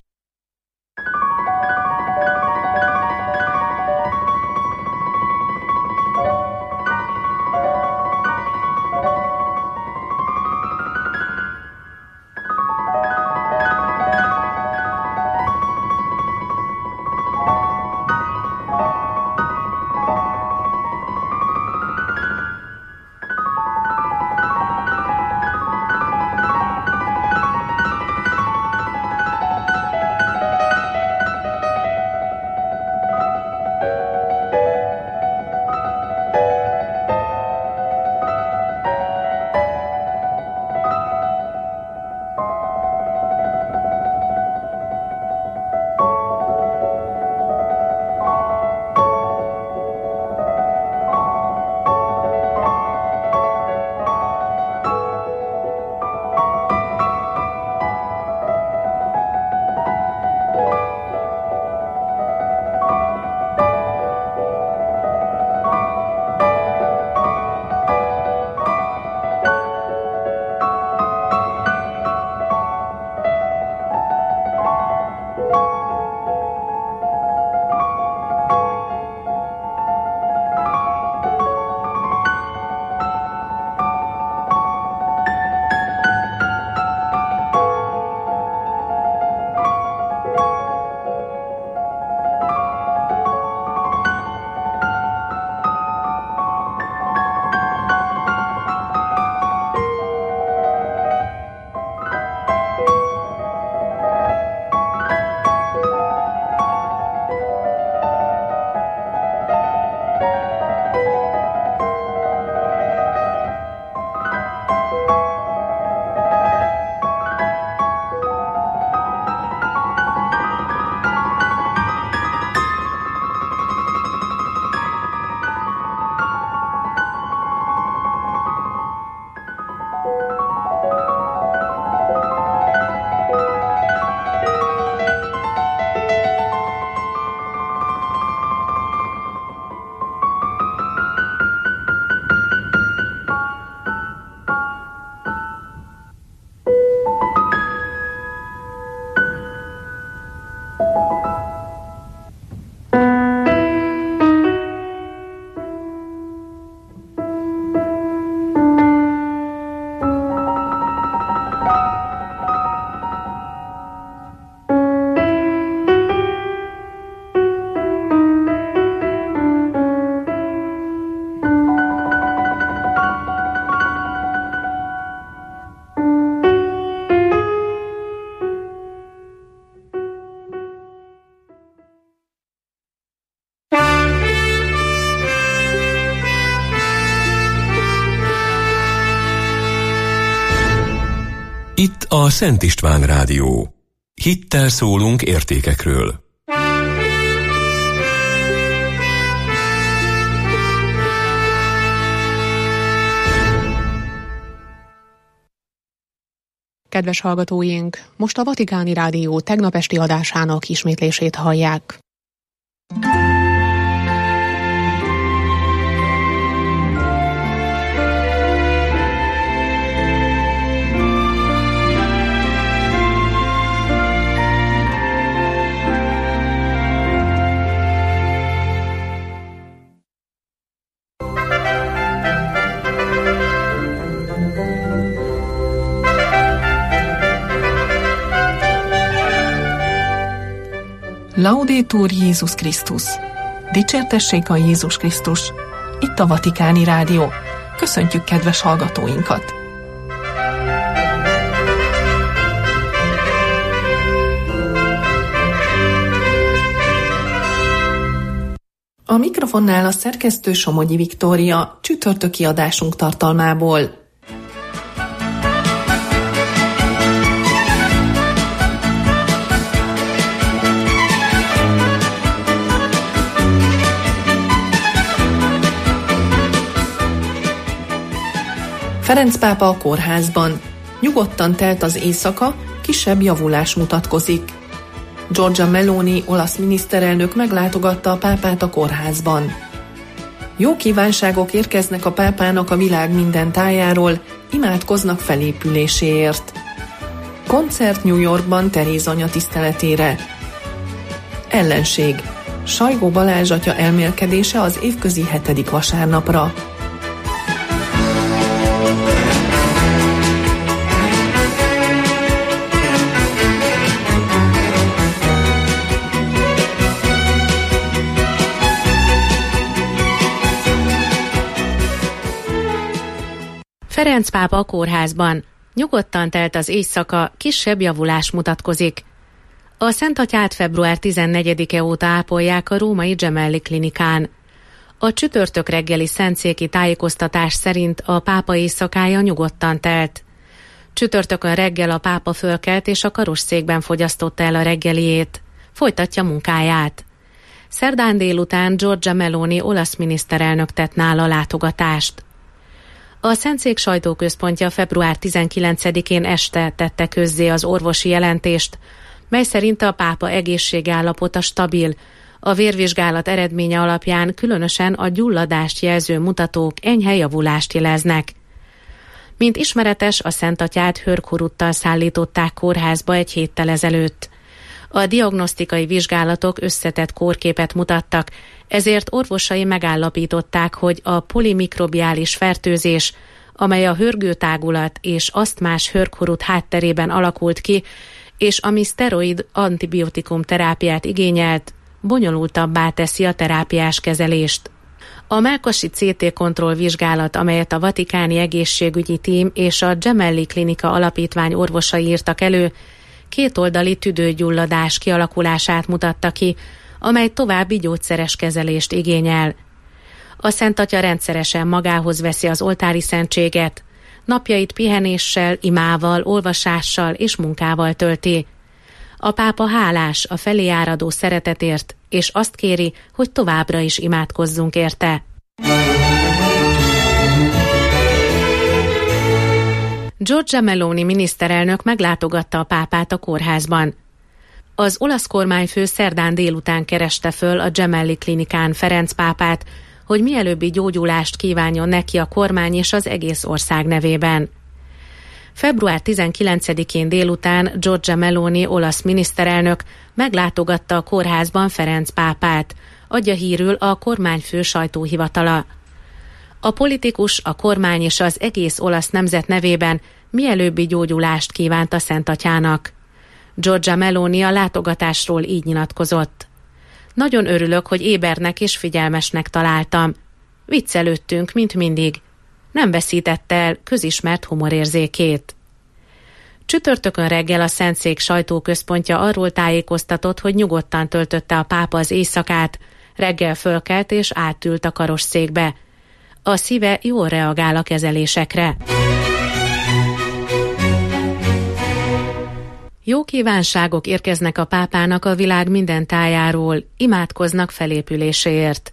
Itt a Szent István Rádió. Hittel szólunk értékekről. Kedves hallgatóink, most a Vatikáni Rádió tegnap esti adásának ismétlését hallják. Laudetur Jézus Krisztus! Dicsértessék a Jézus Krisztus! Itt a Vatikáni Rádió. Köszöntjük kedves hallgatóinkat! A mikrofonnál a szerkesztő Somogyi Viktória, csütörtöki adásunk tartalmából. Ferenc pápa a kórházban. Nyugodtan telt az éjszaka, kisebb javulás mutatkozik. Giorgia Meloni, olasz miniszterelnök meglátogatta a pápát a kórházban. Jó kívánságok érkeznek a pápának a világ minden tájáról, imádkoznak felépüléséért. Koncert New Yorkban Teréz anya tiszteletére. Ellenség. Sajgó Balázs atya elmélkedése az évközi hetedik vasárnapra. Ferenc pápa a kórházban. Nyugodtan telt az éjszaka, kisebb javulás mutatkozik. A Szentatyát február tizennegyedike óta ápolják a római Gemelli klinikán. A csütörtök reggeli szentszéki tájékoztatás szerint a pápa éjszakája nyugodtan telt. Csütörtökön reggel a pápa fölkelt és a karosszékben fogyasztotta el a reggeliét. Folytatja munkáját. Szerdán délután Giorgia Meloni olasz miniszterelnök tett nála látogatást. A Szentszék sajtóközpontja február tizenkilencedikén este tette közzé az orvosi jelentést, mely szerint a pápa egészségállapota stabil, a vérvizsgálat eredménye alapján különösen a gyulladást jelző mutatók enyhe javulást jeleznek. Mint ismeretes, a Szentatyát hőrkorúttal szállították kórházba egy héttel ezelőtt. A diagnosztikai vizsgálatok összetett kórképet mutattak, ezért orvosai megállapították, hogy a polimikrobiális fertőzés, amely a hörgőtágulat és asztmás hőrkorút hátterében alakult ki, és ami szteroid antibiotikum terápiát igényelt, bonyolultabbá teszi a terápiás kezelést. A mellkasi cé té kontroll vizsgálat, amelyet a Vatikáni Egészségügyi Tím és a Gemelli Klinika Alapítvány orvosai írtak elő, kétoldali tüdőgyulladás kialakulását mutatta ki, amely további gyógyszeres kezelést igényel. A Szent Atya rendszeresen magához veszi az oltári szentséget, napjait pihenéssel, imával, olvasással és munkával tölti. A pápa hálás a felé áradó szeretetért, és azt kéri, hogy továbbra is imádkozzunk érte. Giorgia Meloni miniszterelnök meglátogatta a pápát a kórházban. Az olasz kormányfő szerdán délután kereste föl a Gemelli klinikán Ferenc pápát, hogy mielőbbi gyógyulást kívánjon neki a kormány és az egész ország nevében. február tizenkilencedikén délután Giorgia Meloni olasz miniszterelnök meglátogatta a kórházban Ferenc pápát, adja hírül a kormányfő sajtóhivatala. A politikus, a kormány és az egész olasz nemzet nevében mielőbbi gyógyulást kívánt a Szent Atyának. Giorgia Meloni a látogatásról így nyilatkozott. Nagyon örülök, hogy ébernek és figyelmesnek találtam. Viccelődtünk, mint mindig. Nem veszítette el közismert humorérzékét. Csütörtökön reggel a Szentszék sajtóközpontja arról tájékoztatott, hogy nyugodtan töltötte a pápa az éjszakát, reggel fölkelt és átült a karosszékbe. A szíve jól reagál a kezelésekre. Jó kívánságok érkeznek a pápának a világ minden tájáról, imádkoznak felépüléséért.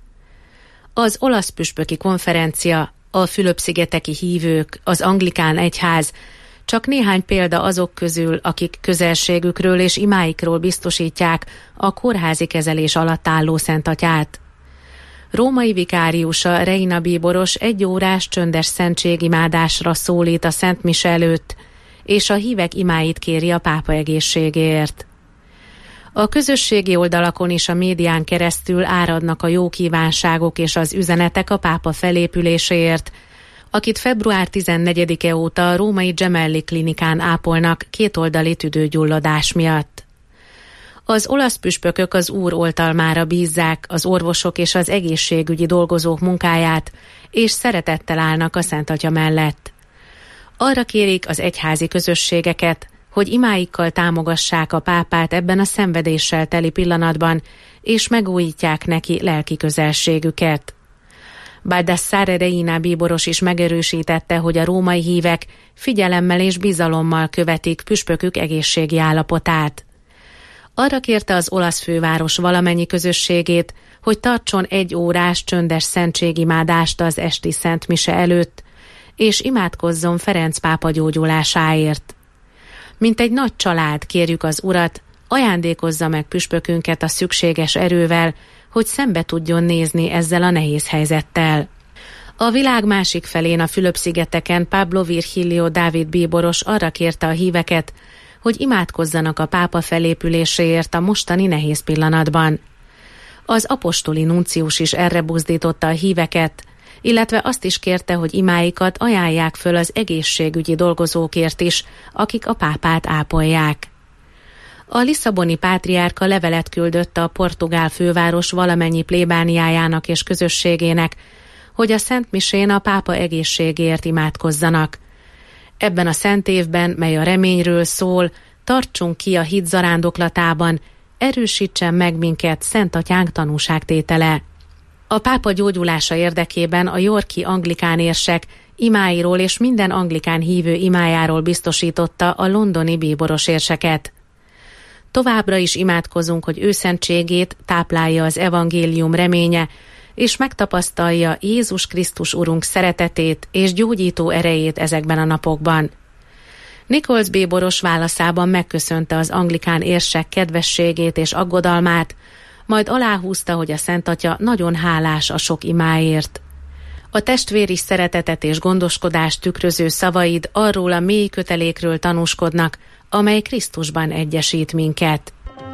Az olasz püspöki konferencia, a Fülöp-szigeteki hívők, az anglikán egyház, csak néhány példa azok közül, akik közelségükről és imáikról biztosítják a kórházi kezelés alatt álló Szentatyát. Római vikáriusa Reina Bíboros egy órás csöndes szentségimádásra szólít a Szent Mise előtt, és a hívek imáit kéri a pápa egészségéért. A közösségi oldalakon és a médián keresztül áradnak a jó kívánságok és az üzenetek a pápa felépüléséért, akit február tizennegyedike óta a római Gemelli klinikán ápolnak kétoldali tüdőgyulladás miatt. Az olasz püspökök az Úr oltalmára bízzák az orvosok és az egészségügyi dolgozók munkáját, és szeretettel állnak a Szent Atya mellett. Arra kérik az egyházi közösségeket, hogy imáikkal támogassák a pápát ebben a szenvedéssel teli pillanatban, és megújítják neki lelki közelségüket. Baldassare Reina Bíboros is megerősítette, hogy a római hívek figyelemmel és bizalommal követik püspökük egészségi állapotát. Arra kérte az olasz főváros valamennyi közösségét, hogy tartson egy órás csöndes szentségimádást az esti Szent Mise előtt, és imádkozzon Ferenc pápa gyógyulásáért. Mint egy nagy család kérjük az Urat, ajándékozza meg püspökünket a szükséges erővel, hogy szembe tudjon nézni ezzel a nehéz helyzettel. A világ másik felén, a Fülöp-szigeteken Pablo Virgilio Dávid bíboros arra kérte a híveket, hogy imádkozzanak a pápa felépüléséért a mostani nehéz pillanatban. Az apostoli nuncius is erre buzdította a híveket, illetve azt is kérte, hogy imáikat ajánlják föl az egészségügyi dolgozókért is, akik a pápát ápolják. A lisszaboni pátriárka levelet küldött a portugál főváros valamennyi plébániájának és közösségének, hogy a Szent Misén a pápa egészségéért imádkozzanak. Ebben a szent évben, mely a reményről szól, tartsunk ki a hit zarándoklatában, erősítsen meg minket Szent Atyánk tanúságtétele. A pápa gyógyulása érdekében a yorki anglikán érsek imáiról és minden anglikán hívő imájáról biztosította a londoni bíboros érseket. Továbbra is imádkozunk, hogy őszentségét táplálja az evangélium reménye, és megtapasztalja Jézus Krisztus Urunk szeretetét és gyógyító erejét ezekben a napokban. Nichols bíboros válaszában megköszönte az anglikán érsek kedvességét és aggodalmát, majd aláhúzta, hogy a Szent Atya nagyon hálás a sok imáért. A testvéri szeretetet és gondoskodást tükröző szavaid arról a mély kötelékről tanúskodnak, amely Krisztusban egyesít minket.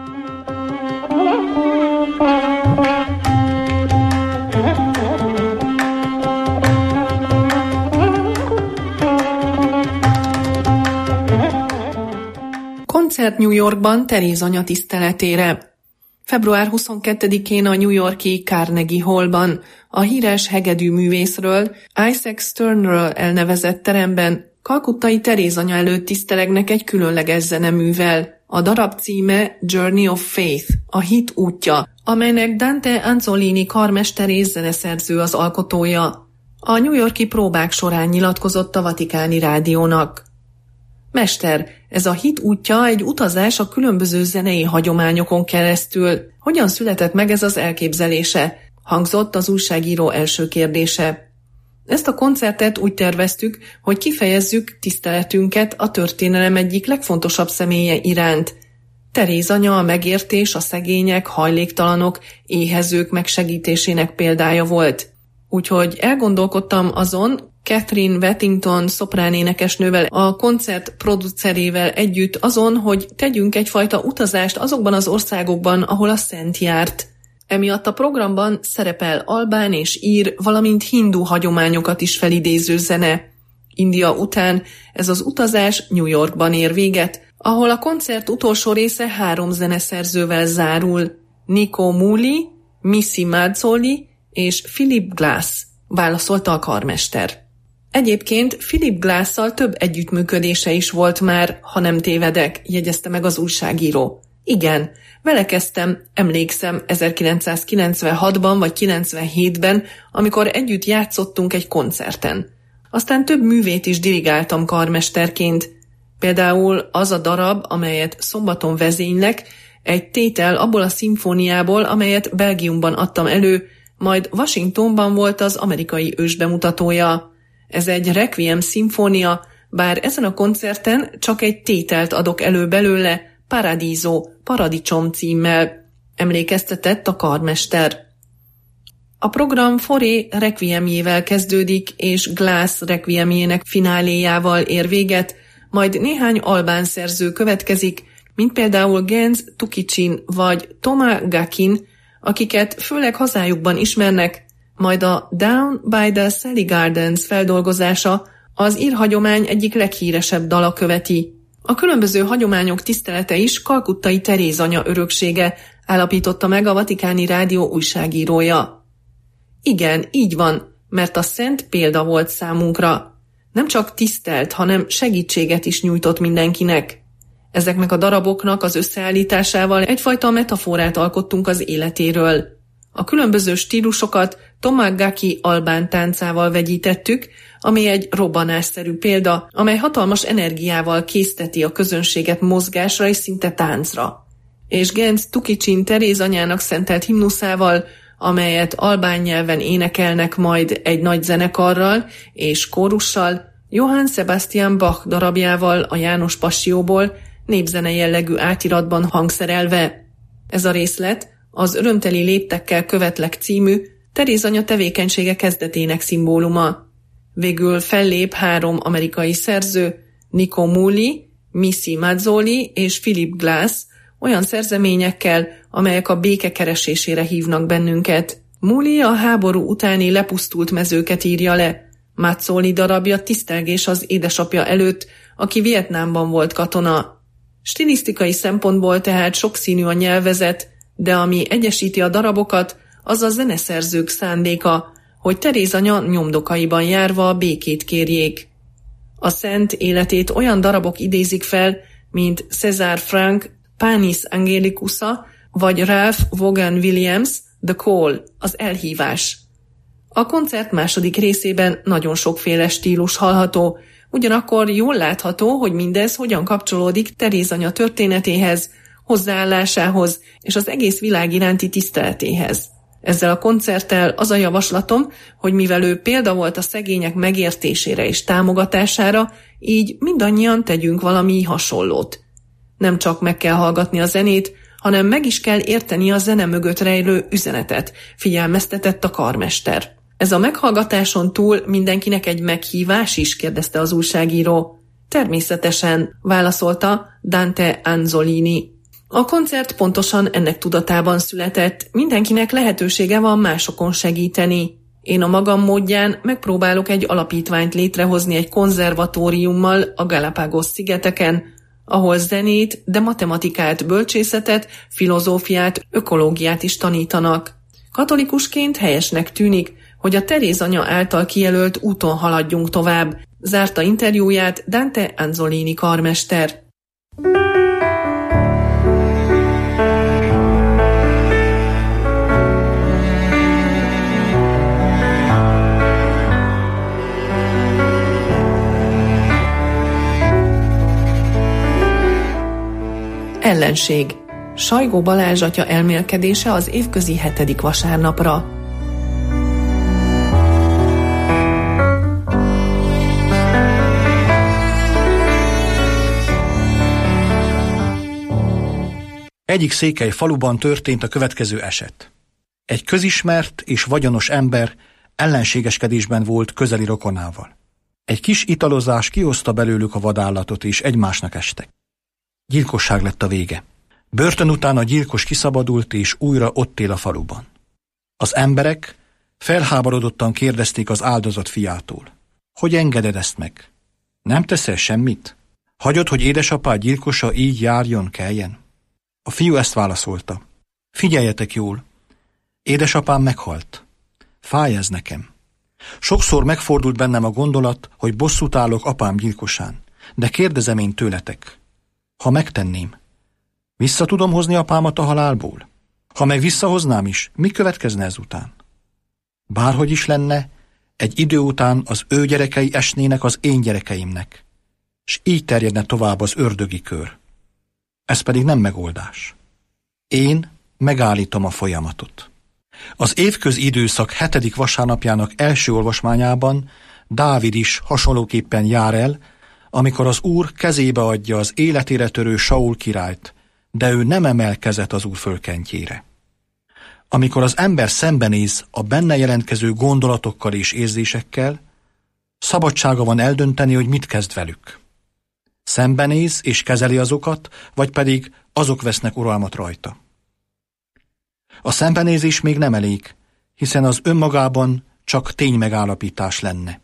Koncert New Yorkban Teréz anya tiszteletére. február huszonkettedikén a New York-i Carnegie Hallban a híres hegedű művészről, Isaac Sternről elnevezett teremben kalkuttai Teréz anya előtt tisztelegnek egy különleges zeneművel. A darab címe Journey of Faith, a hit útja, amelynek Dante Anzolini karmester zeneszerző az alkotója. A New York-i próbák során nyilatkozott a Vatikáni Rádiónak. Mester, ez a hit útja egy utazás a különböző zenei hagyományokon keresztül. Hogyan született meg ez az elképzelése? Hangzott az újságíró első kérdése. Ezt a koncertet úgy terveztük, hogy kifejezzük tiszteletünket a történelem egyik legfontosabb személye iránt. Teréz anya a megértés, a szegények, hajléktalanok, éhezők megsegítésének példája volt. Úgyhogy elgondolkodtam azon, Catherine Wettington szopránénekesnővel, a koncert producerével együtt azon, hogy tegyünk egyfajta utazást azokban az országokban, ahol a szent járt. Emiatt a programban szerepel albán és ír, valamint hindu hagyományokat is felidéző zene. India után ez az utazás New Yorkban ér véget, ahol a koncert utolsó része három zeneszerzővel zárul. Nico Muhly, Missy Mazzoli és Philip Glass, válaszolta a karmester. Egyébként Philip Glass-szal több együttműködése is volt már, ha nem tévedek, jegyezte meg az újságíró. Igen, vele kezdtem, emlékszem, ezerkilencszázkilencvenhatban vagy kilencvenhétben, amikor együtt játszottunk egy koncerten. Aztán több művét is dirigáltam karmesterként. Például az a darab, amelyet szombaton vezénylek, egy tétel abból a szimfóniából, amelyet Belgiumban adtam elő, majd Washingtonban volt az amerikai ős bemutatója. Ez egy requiem szimfónia, bár ezen a koncerten csak egy tételt adok elő belőle, Paradiso, Paradicsom címmel, emlékeztetett a karmester. A program Fauré requiemjével kezdődik, és Glass requiemjének fináléjával ér véget, majd néhány albán szerző következik, mint például Gens Tukicsin vagy Toma Gakin, akiket főleg hazájukban ismernek, majd a Down by the Sally Gardens feldolgozása az ír hagyomány egyik leghíresebb dala követi. A különböző hagyományok tisztelete is kalkuttai Teréz anya öröksége, állapította meg a Vatikáni Rádió újságírója. Igen, így van, mert a szent példa volt számunkra. Nem csak tisztelt, hanem segítséget is nyújtott mindenkinek. Ezeknek a daraboknak az összeállításával egyfajta metaforát alkottunk az életéről. A különböző stílusokat Toma Gaki albán táncával vegyítettük, ami egy robbanásszerű példa, amely hatalmas energiával készteti a közönséget mozgásra és szinte táncra. És Gens Tukicsin Teréz anyának szentelt himnuszával, amelyet albán nyelven énekelnek majd egy nagy zenekarral és kórussal, Johann Sebastian Bach darabjával a János Passióból, népzene jellegű átiratban hangszerelve. Ez a részlet az Örömteli léptekkel követlek című Teréz anya tevékenysége kezdetének szimbóluma. Végül fellép három amerikai szerző, Nico Muhly, Missy Mazzoli és Philip Glass, olyan szerzeményekkel, amelyek a béke keresésére hívnak bennünket. Muhly a háború utáni lepusztult mezőket írja le, Mazzoli darabja tisztelgés az édesapja előtt, aki Vietnámban volt katona. Stilisztikai szempontból tehát sokszínű a nyelvezet, de ami egyesíti a darabokat, az a zeneszerzők szándéka, hogy Teréz anya nyomdokaiban járva a békét kérjék. A szent életét olyan darabok idézik fel, mint César Franck Panis Angelicusa vagy Ralph Vaughan Williams The Call, az elhívás. A koncert második részében nagyon sokféle stílus hallható, ugyanakkor jól látható, hogy mindez hogyan kapcsolódik Teréz anya történetéhez, hozzáállásához és az egész világ iránti tiszteletéhez. Ezzel a koncerttel az a javaslatom, hogy mivel ő példa volt a szegények megértésére és támogatására, így mindannyian tegyünk valami hasonlót. Nem csak meg kell hallgatni a zenét, hanem meg is kell érteni a zene mögött rejlő üzenetet, figyelmeztetett a karmester. Ez a meghallgatáson túl mindenkinek egy meghívás is, kérdezte az újságíró. Természetesen, válaszolta Dante Anzolini. A koncert pontosan ennek tudatában született, mindenkinek lehetősége van másokon segíteni. Én a magam módján megpróbálok egy alapítványt létrehozni egy konzervatóriummal a Galápagos-szigeteken, ahol zenét, de matematikát, bölcsészetet, filozófiát, ökológiát is tanítanak. Katolikusként helyesnek tűnik, hogy a Teréz anya által kijelölt úton haladjunk tovább, zárta interjúját Dante Anzolini karmester. Ellenség. Sajgó Balázs atya elmélkedése az évközi hetedik vasárnapra. Egyik székely faluban történt a következő eset. Egy közismert és vagyonos ember ellenségeskedésben volt közeli rokonával. Egy kis italozás kihozta belőlük a vadállatot, és egymásnak estek. Gyilkosság lett a vége. Börtön után a gyilkos kiszabadult, és újra ott él a faluban. Az emberek felháborodottan kérdezték az áldozat fiától. Hogy engeded ezt meg? Nem teszel semmit? Hagyod, hogy édesapád gyilkosa így járjon, keljen? A fiú ezt válaszolta. Figyeljetek jól, édesapám meghalt. Fáj ez nekem. Sokszor megfordult bennem a gondolat, hogy bosszút állok apám gyilkosán, de kérdezem én tőletek, ha megtenném, vissza tudom hozni apámat a halálból? Ha meg visszahoznám is, mi következne ezután? Bárhogy is lenne, egy idő után az ő gyerekei esnének az én gyerekeimnek. s így terjedne tovább az ördögi kör. Ez pedig nem megoldás. Én megállítom a folyamatot. Az évközi időszak hetedik vasárnapjának első olvasmányában Dávid is hasonlóképpen jár el, amikor az Úr kezébe adja az életére törő Saul királyt, de ő nem emelkezett az Úr fölkentjére. Amikor az ember szembenéz a benne jelentkező gondolatokkal és érzésekkel, szabadsága van eldönteni, hogy mit kezd velük. Szembenéz és kezeli azokat, vagy pedig azok vesznek uralmat rajta. A szembenézés még nem elég, hiszen az önmagában csak ténymegállapítás lenne.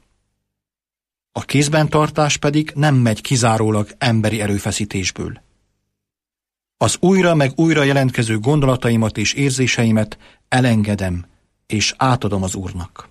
A kézben tartás pedig nem megy kizárólag emberi erőfeszítésből. Az újra meg újra jelentkező gondolataimat és érzéseimet elengedem és átadom az Úrnak.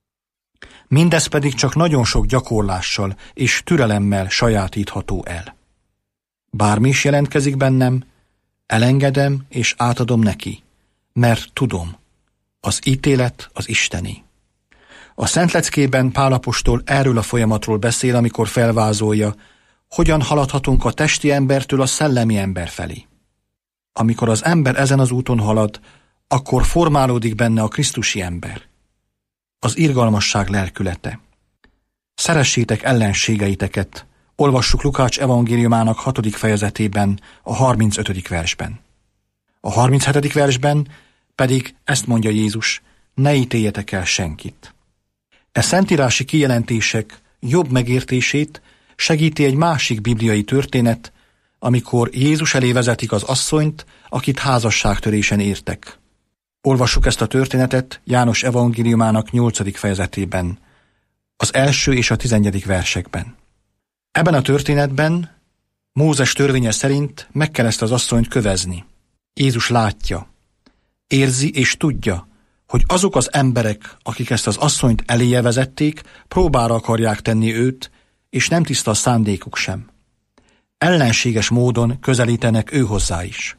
Mindez pedig csak nagyon sok gyakorlással és türelemmel sajátítható el. Bármi is jelentkezik bennem, elengedem és átadom neki, mert tudom, az ítélet az Istené. A Szentleckében Pál apostol erről a folyamatról beszél, amikor felvázolja, hogyan haladhatunk a testi embertől a szellemi ember felé. Amikor az ember ezen az úton halad, akkor formálódik benne a krisztusi ember, az irgalmasság lelkülete. Szeressétek ellenségeiteket, olvassuk Lukács evangéliumának hatodik fejezetében, a harmincötödik versben. A harminchetedik versben pedig ezt mondja Jézus, ne ítéljetek el senkit. E szentírási kijelentések jobb megértését segíti egy másik bibliai történet, amikor Jézus elé vezetik az asszonyt, akit házasságtörésen értek. Olvassuk ezt a történetet János evangéliumának nyolcadik fejezetében, az első és a tizenegyedik versekben. Ebben a történetben Mózes törvénye szerint meg kell ezt az asszonyt kövezni. Jézus látja, érzi és tudja, hogy azok az emberek, akik ezt az asszonyt eléje vezették, próbára akarják tenni őt, és nem tiszta a szándékuk sem. Ellenséges módon közelítenek ő hozzá is.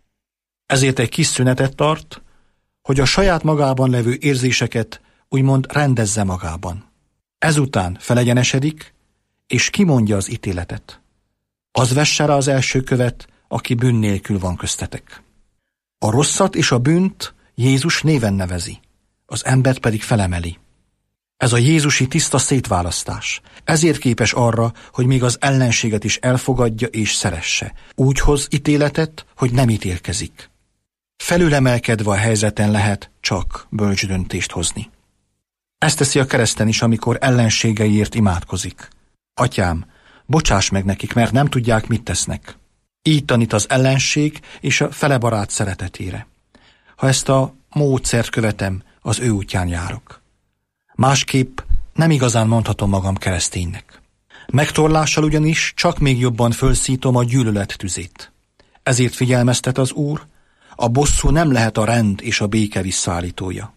Ezért egy kis szünetet tart, hogy a saját magában levő érzéseket úgymond rendezze magában. Ezután felegyenesedik, és kimondja az ítéletet. Az vesse rá az első követ, aki bűn nélkül van köztetek. A rosszat és a bűnt Jézus néven nevezi, az embert pedig felemeli. Ez a jézusi tiszta szétválasztás. Ezért képes arra, hogy még az ellenséget is elfogadja és szeresse. Úgy hoz ítéletet, hogy nem ítélkezik. Felülemelkedve a helyzeten lehet csak bölcs döntést hozni. Ezt teszi a kereszten is, amikor ellenségeiért imádkozik. Atyám, bocsáss meg nekik, mert nem tudják, mit tesznek. Így tanít az ellenség és a fele barát szeretetére. Ha ezt a módszert követem, az ő útján járok. Másképp nem igazán mondhatom magam kereszténynek. Megtorlással ugyanis csak még jobban fölszítom a gyűlölet tüzét. Ezért figyelmeztet az Úr, a bosszú nem lehet a rend és a béke visszaállítója.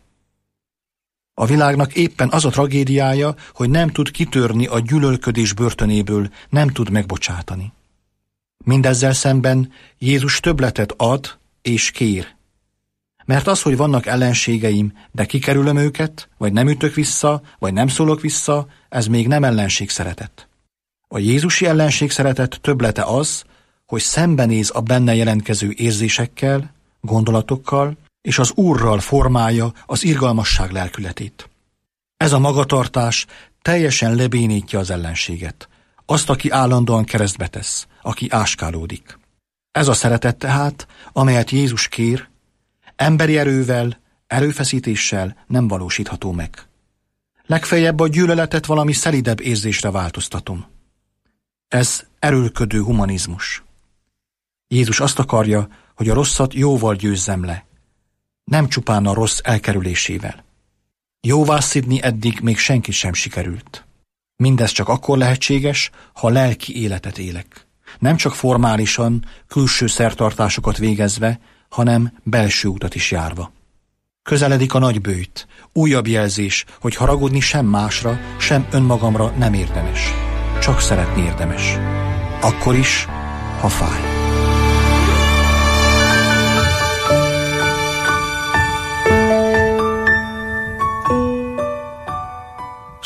A világnak éppen az a tragédiája, hogy nem tud kitörni a gyűlölködés börtönéből, nem tud megbocsátani. Mindezzel szemben Jézus többletet ad és kér. Mert az, hogy vannak ellenségeim, de kikerülöm őket, vagy nem ütök vissza, vagy nem szólok vissza, ez még nem ellenségszeretet. A jézusi ellenségszeretet többlete az, hogy szembenéz a benne jelentkező érzésekkel, gondolatokkal, és az Úrral formálja az irgalmasság lelkületét. Ez a magatartás teljesen lebénítja az ellenséget, azt, aki állandóan keresztbe tesz, aki áskálódik. Ez a szeretet tehát, amelyet Jézus kér, emberi erővel, erőfeszítéssel nem valósítható meg. Legfeljebb a gyűlöletet valami szelidebb érzésre változtatom. Ez erőlködő humanizmus. Jézus azt akarja, hogy a rosszat jóval győzzem le, nem csupán a rossz elkerülésével. Jóvá szidni eddig még senki sem sikerült. Mindez csak akkor lehetséges, ha lelki életet élek. Nem csak formálisan, külső szertartásokat végezve, hanem belső utat is járva. Közeledik a nagy bőjt, újabb jelzés, hogy haragudni sem másra, sem önmagamra nem érdemes. Csak szeretni érdemes. Akkor is, ha fáj.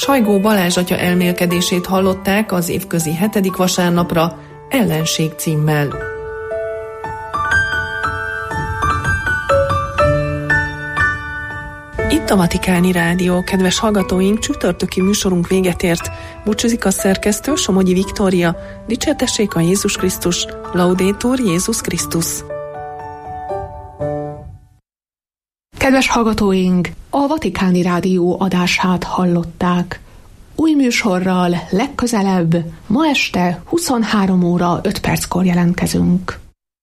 Sajgó Balázs atya elmélkedését hallották az évközi hetedik vasárnapra Ellenség címmel. Itt a Vatikáni Rádió, kedves hallgatóink, csütörtöki műsorunk véget ért. Búcsúzik a szerkesztő, Somogyi Viktória. Dicsértessék a Jézus Krisztus, Laudetur Jézus Krisztus. Kedves hallgatóink, a Vatikáni Rádió adását hallották. Új műsorral legközelebb ma este huszonhárom óra öt perckor jelentkezünk.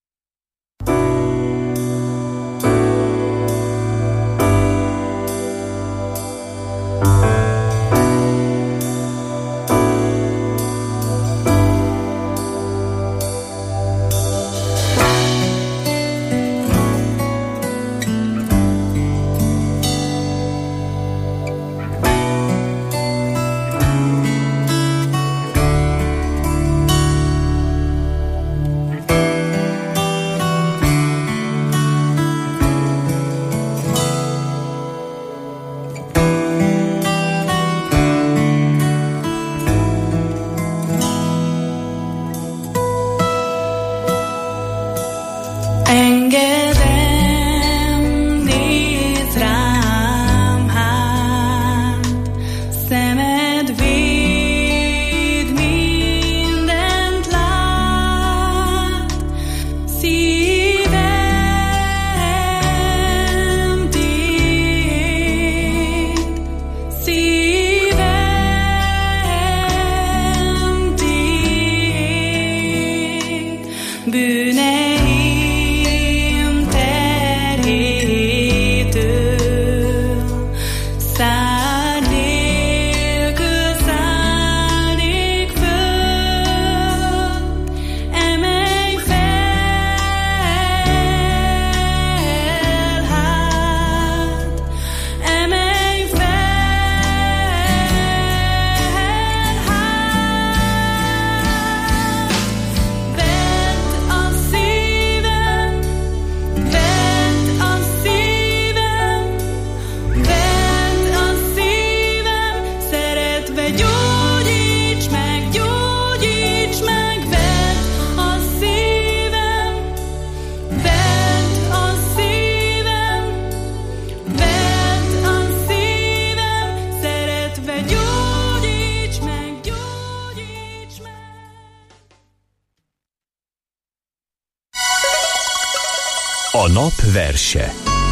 A nap verse.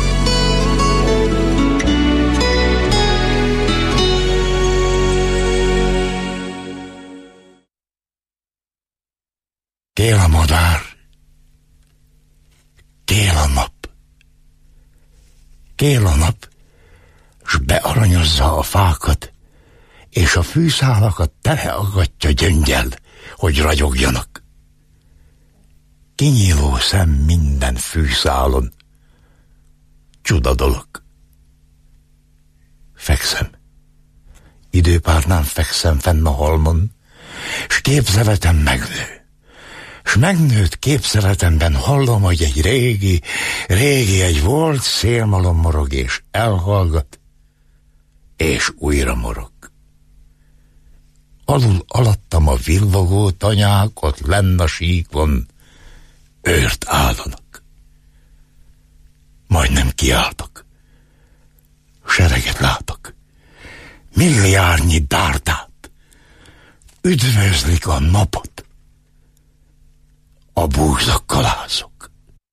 Kél a madár, kél a nap, kél a nap, s bearanyozza a fákat, és a fűszálakat teleaggatja gyöngyel, hogy ragyogjanak. Kinyíló szem minden fűszálon, csuda dolog. Fekszem, időpárnán fekszem fenn a halmon, s képzeletem megnő. S megnőtt képzeletemben hallom, hogy egy régi, régi, egy volt szélmalom morog, és elhallgat, és újra morog. Alul alattam a villogó tanyák, ott lenn a síkon, őrt áldanak. Majdnem kiáltok. Sereget látok. Milliárdnyi dárdát. Üdvözlik a napot. A búzak kalászok.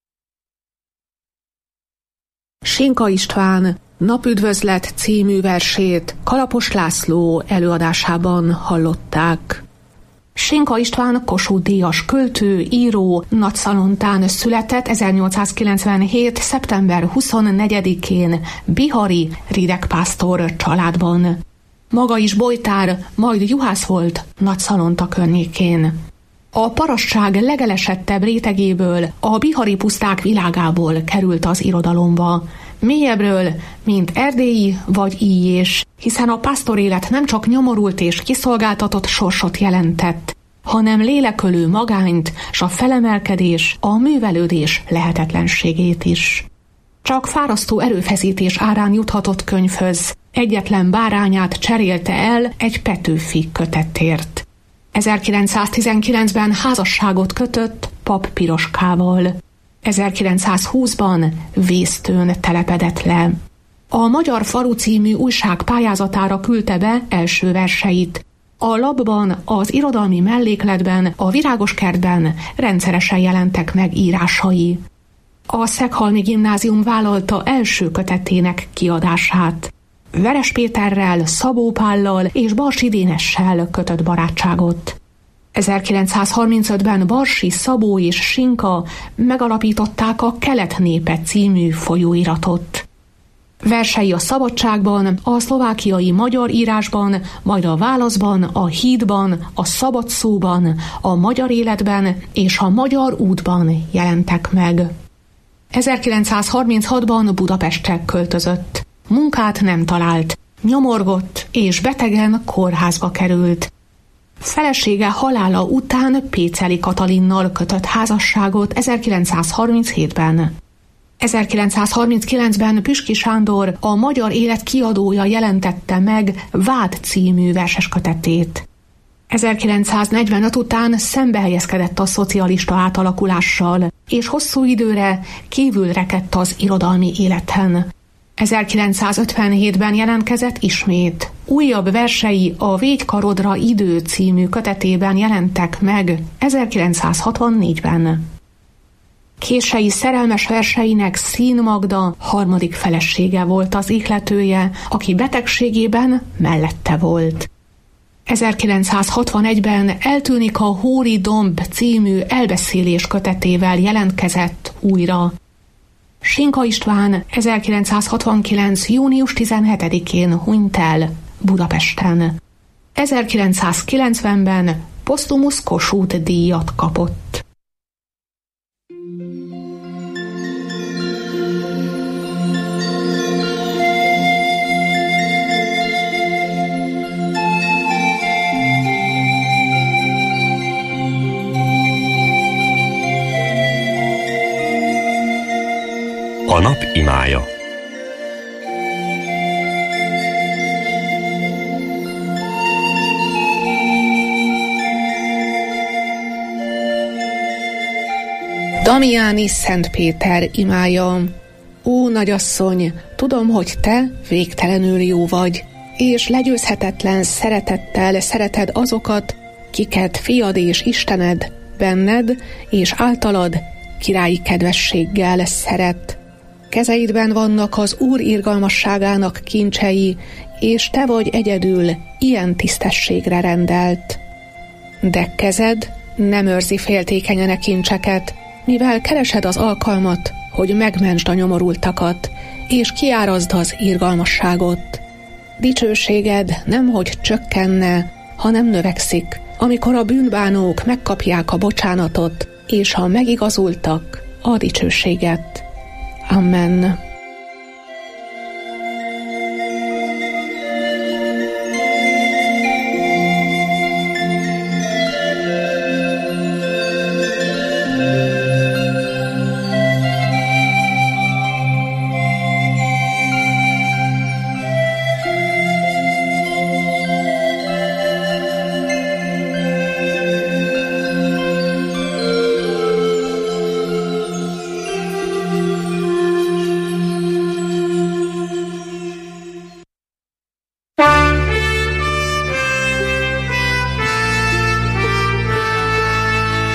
Sinka István Napüdvözlet című versét Kalapos László előadásában hallották. Sinka István Kossuth-díjas költő, író, Nagyszalontán született ezernyolcszázkilencvenhét. szeptember huszonnegyedikén bihari ridegpásztor családban. Maga is bojtár, majd juhász volt Nagyszalonta környékén. A parasztság legelesettebb rétegéből, a bihari puszták világából került az irodalomba. Mélyebbről, mint erdélyi vagy íjés, hiszen a pásztorélet nem csak nyomorult és kiszolgáltatott sorsot jelentett, hanem lélekölő magányt, s a felemelkedés, a művelődés lehetetlenségét is. Csak fárasztó erőfeszítés árán juthatott könyvhöz, Egyetlen bárányát cserélte el egy Petőfi kötetért. ezerkilencszáztizenkilencben házasságot kötött Pap Piroskával. ezerkilencszázhúszban Vésztőn telepedett le. A Magyar Falu című újság pályázatára küldte be első verseit. A lapban, az irodalmi mellékletben, a Virágoskertben rendszeresen jelentek meg írásai. A Szeghalmi Gimnázium vállalta első kötetének kiadását. Veres Péterrel, Szabó Pállal és Barsi Dénessel kötött barátságot. ezerkilencszázharmincötben Barsi, Szabó és Sinka megalapították a Kelet népe című folyóiratot. Versei a Szabadságban, a szlovákiai magyar írásban, majd a Válaszban, a Hídban, a Szabad szóban, a Magyar életben és a Magyar útban jelentek meg. ezerkilencszázharminchatban Budapestre költözött. Munkát nem talált, nyomorgott és betegen kórházba került. Felesége halála után Péceli Katalinnal kötött házasságot ezerkilencszázharminchétben. ezerkilencszázharminckilencben Püski Sándor, a Magyar Élet kiadója jelentette meg Vád című verseskötetét. ezerkilencszáznegyvenöt után szembehelyezkedett a szocialista átalakulással, és hosszú időre kívül rekedt az irodalmi életen. ezerkilencszázötvenhétben jelentkezett ismét. Újabb versei a Végykarodra idő című kötetében jelentek meg ezerkilencszázhatvannégyben. Kései szerelmes verseinek Szín Magda harmadik felesége volt az ihletője, aki betegségében mellette volt. ezerkilencszázhatvanegyben Eltűnik a Hóri Domb című elbeszélés kötetével jelentkezett újra. Sinka István ezerkilencszázhatvankilenc. június tizenhetedikén hunyt el Budapesten. ezerkilencszázkilencvenben posztumusz Kossuth díjat kapott. A nap imája. Damiani Szent Péter imája. Ó, nagyasszony, tudom, hogy te végtelenül jó vagy, és legyőzhetetlen szeretettel szereted azokat, kiket fiad és Istened benned és általad királyi kedvességgel szeret. Kezeidben vannak az Úr irgalmasságának kincsei, és te vagy egyedül ilyen tisztességre rendelt. De kezed nem őrzi féltékenyen a kincseket, mivel keresed az alkalmat, hogy megmentsd a nyomorultakat, és kiárazd az irgalmasságot. Dicsőséged nemhogy csökkenne, hanem növekszik, amikor a bűnbánók megkapják a bocsánatot, és a megigazultak a dicsőséget. Amen.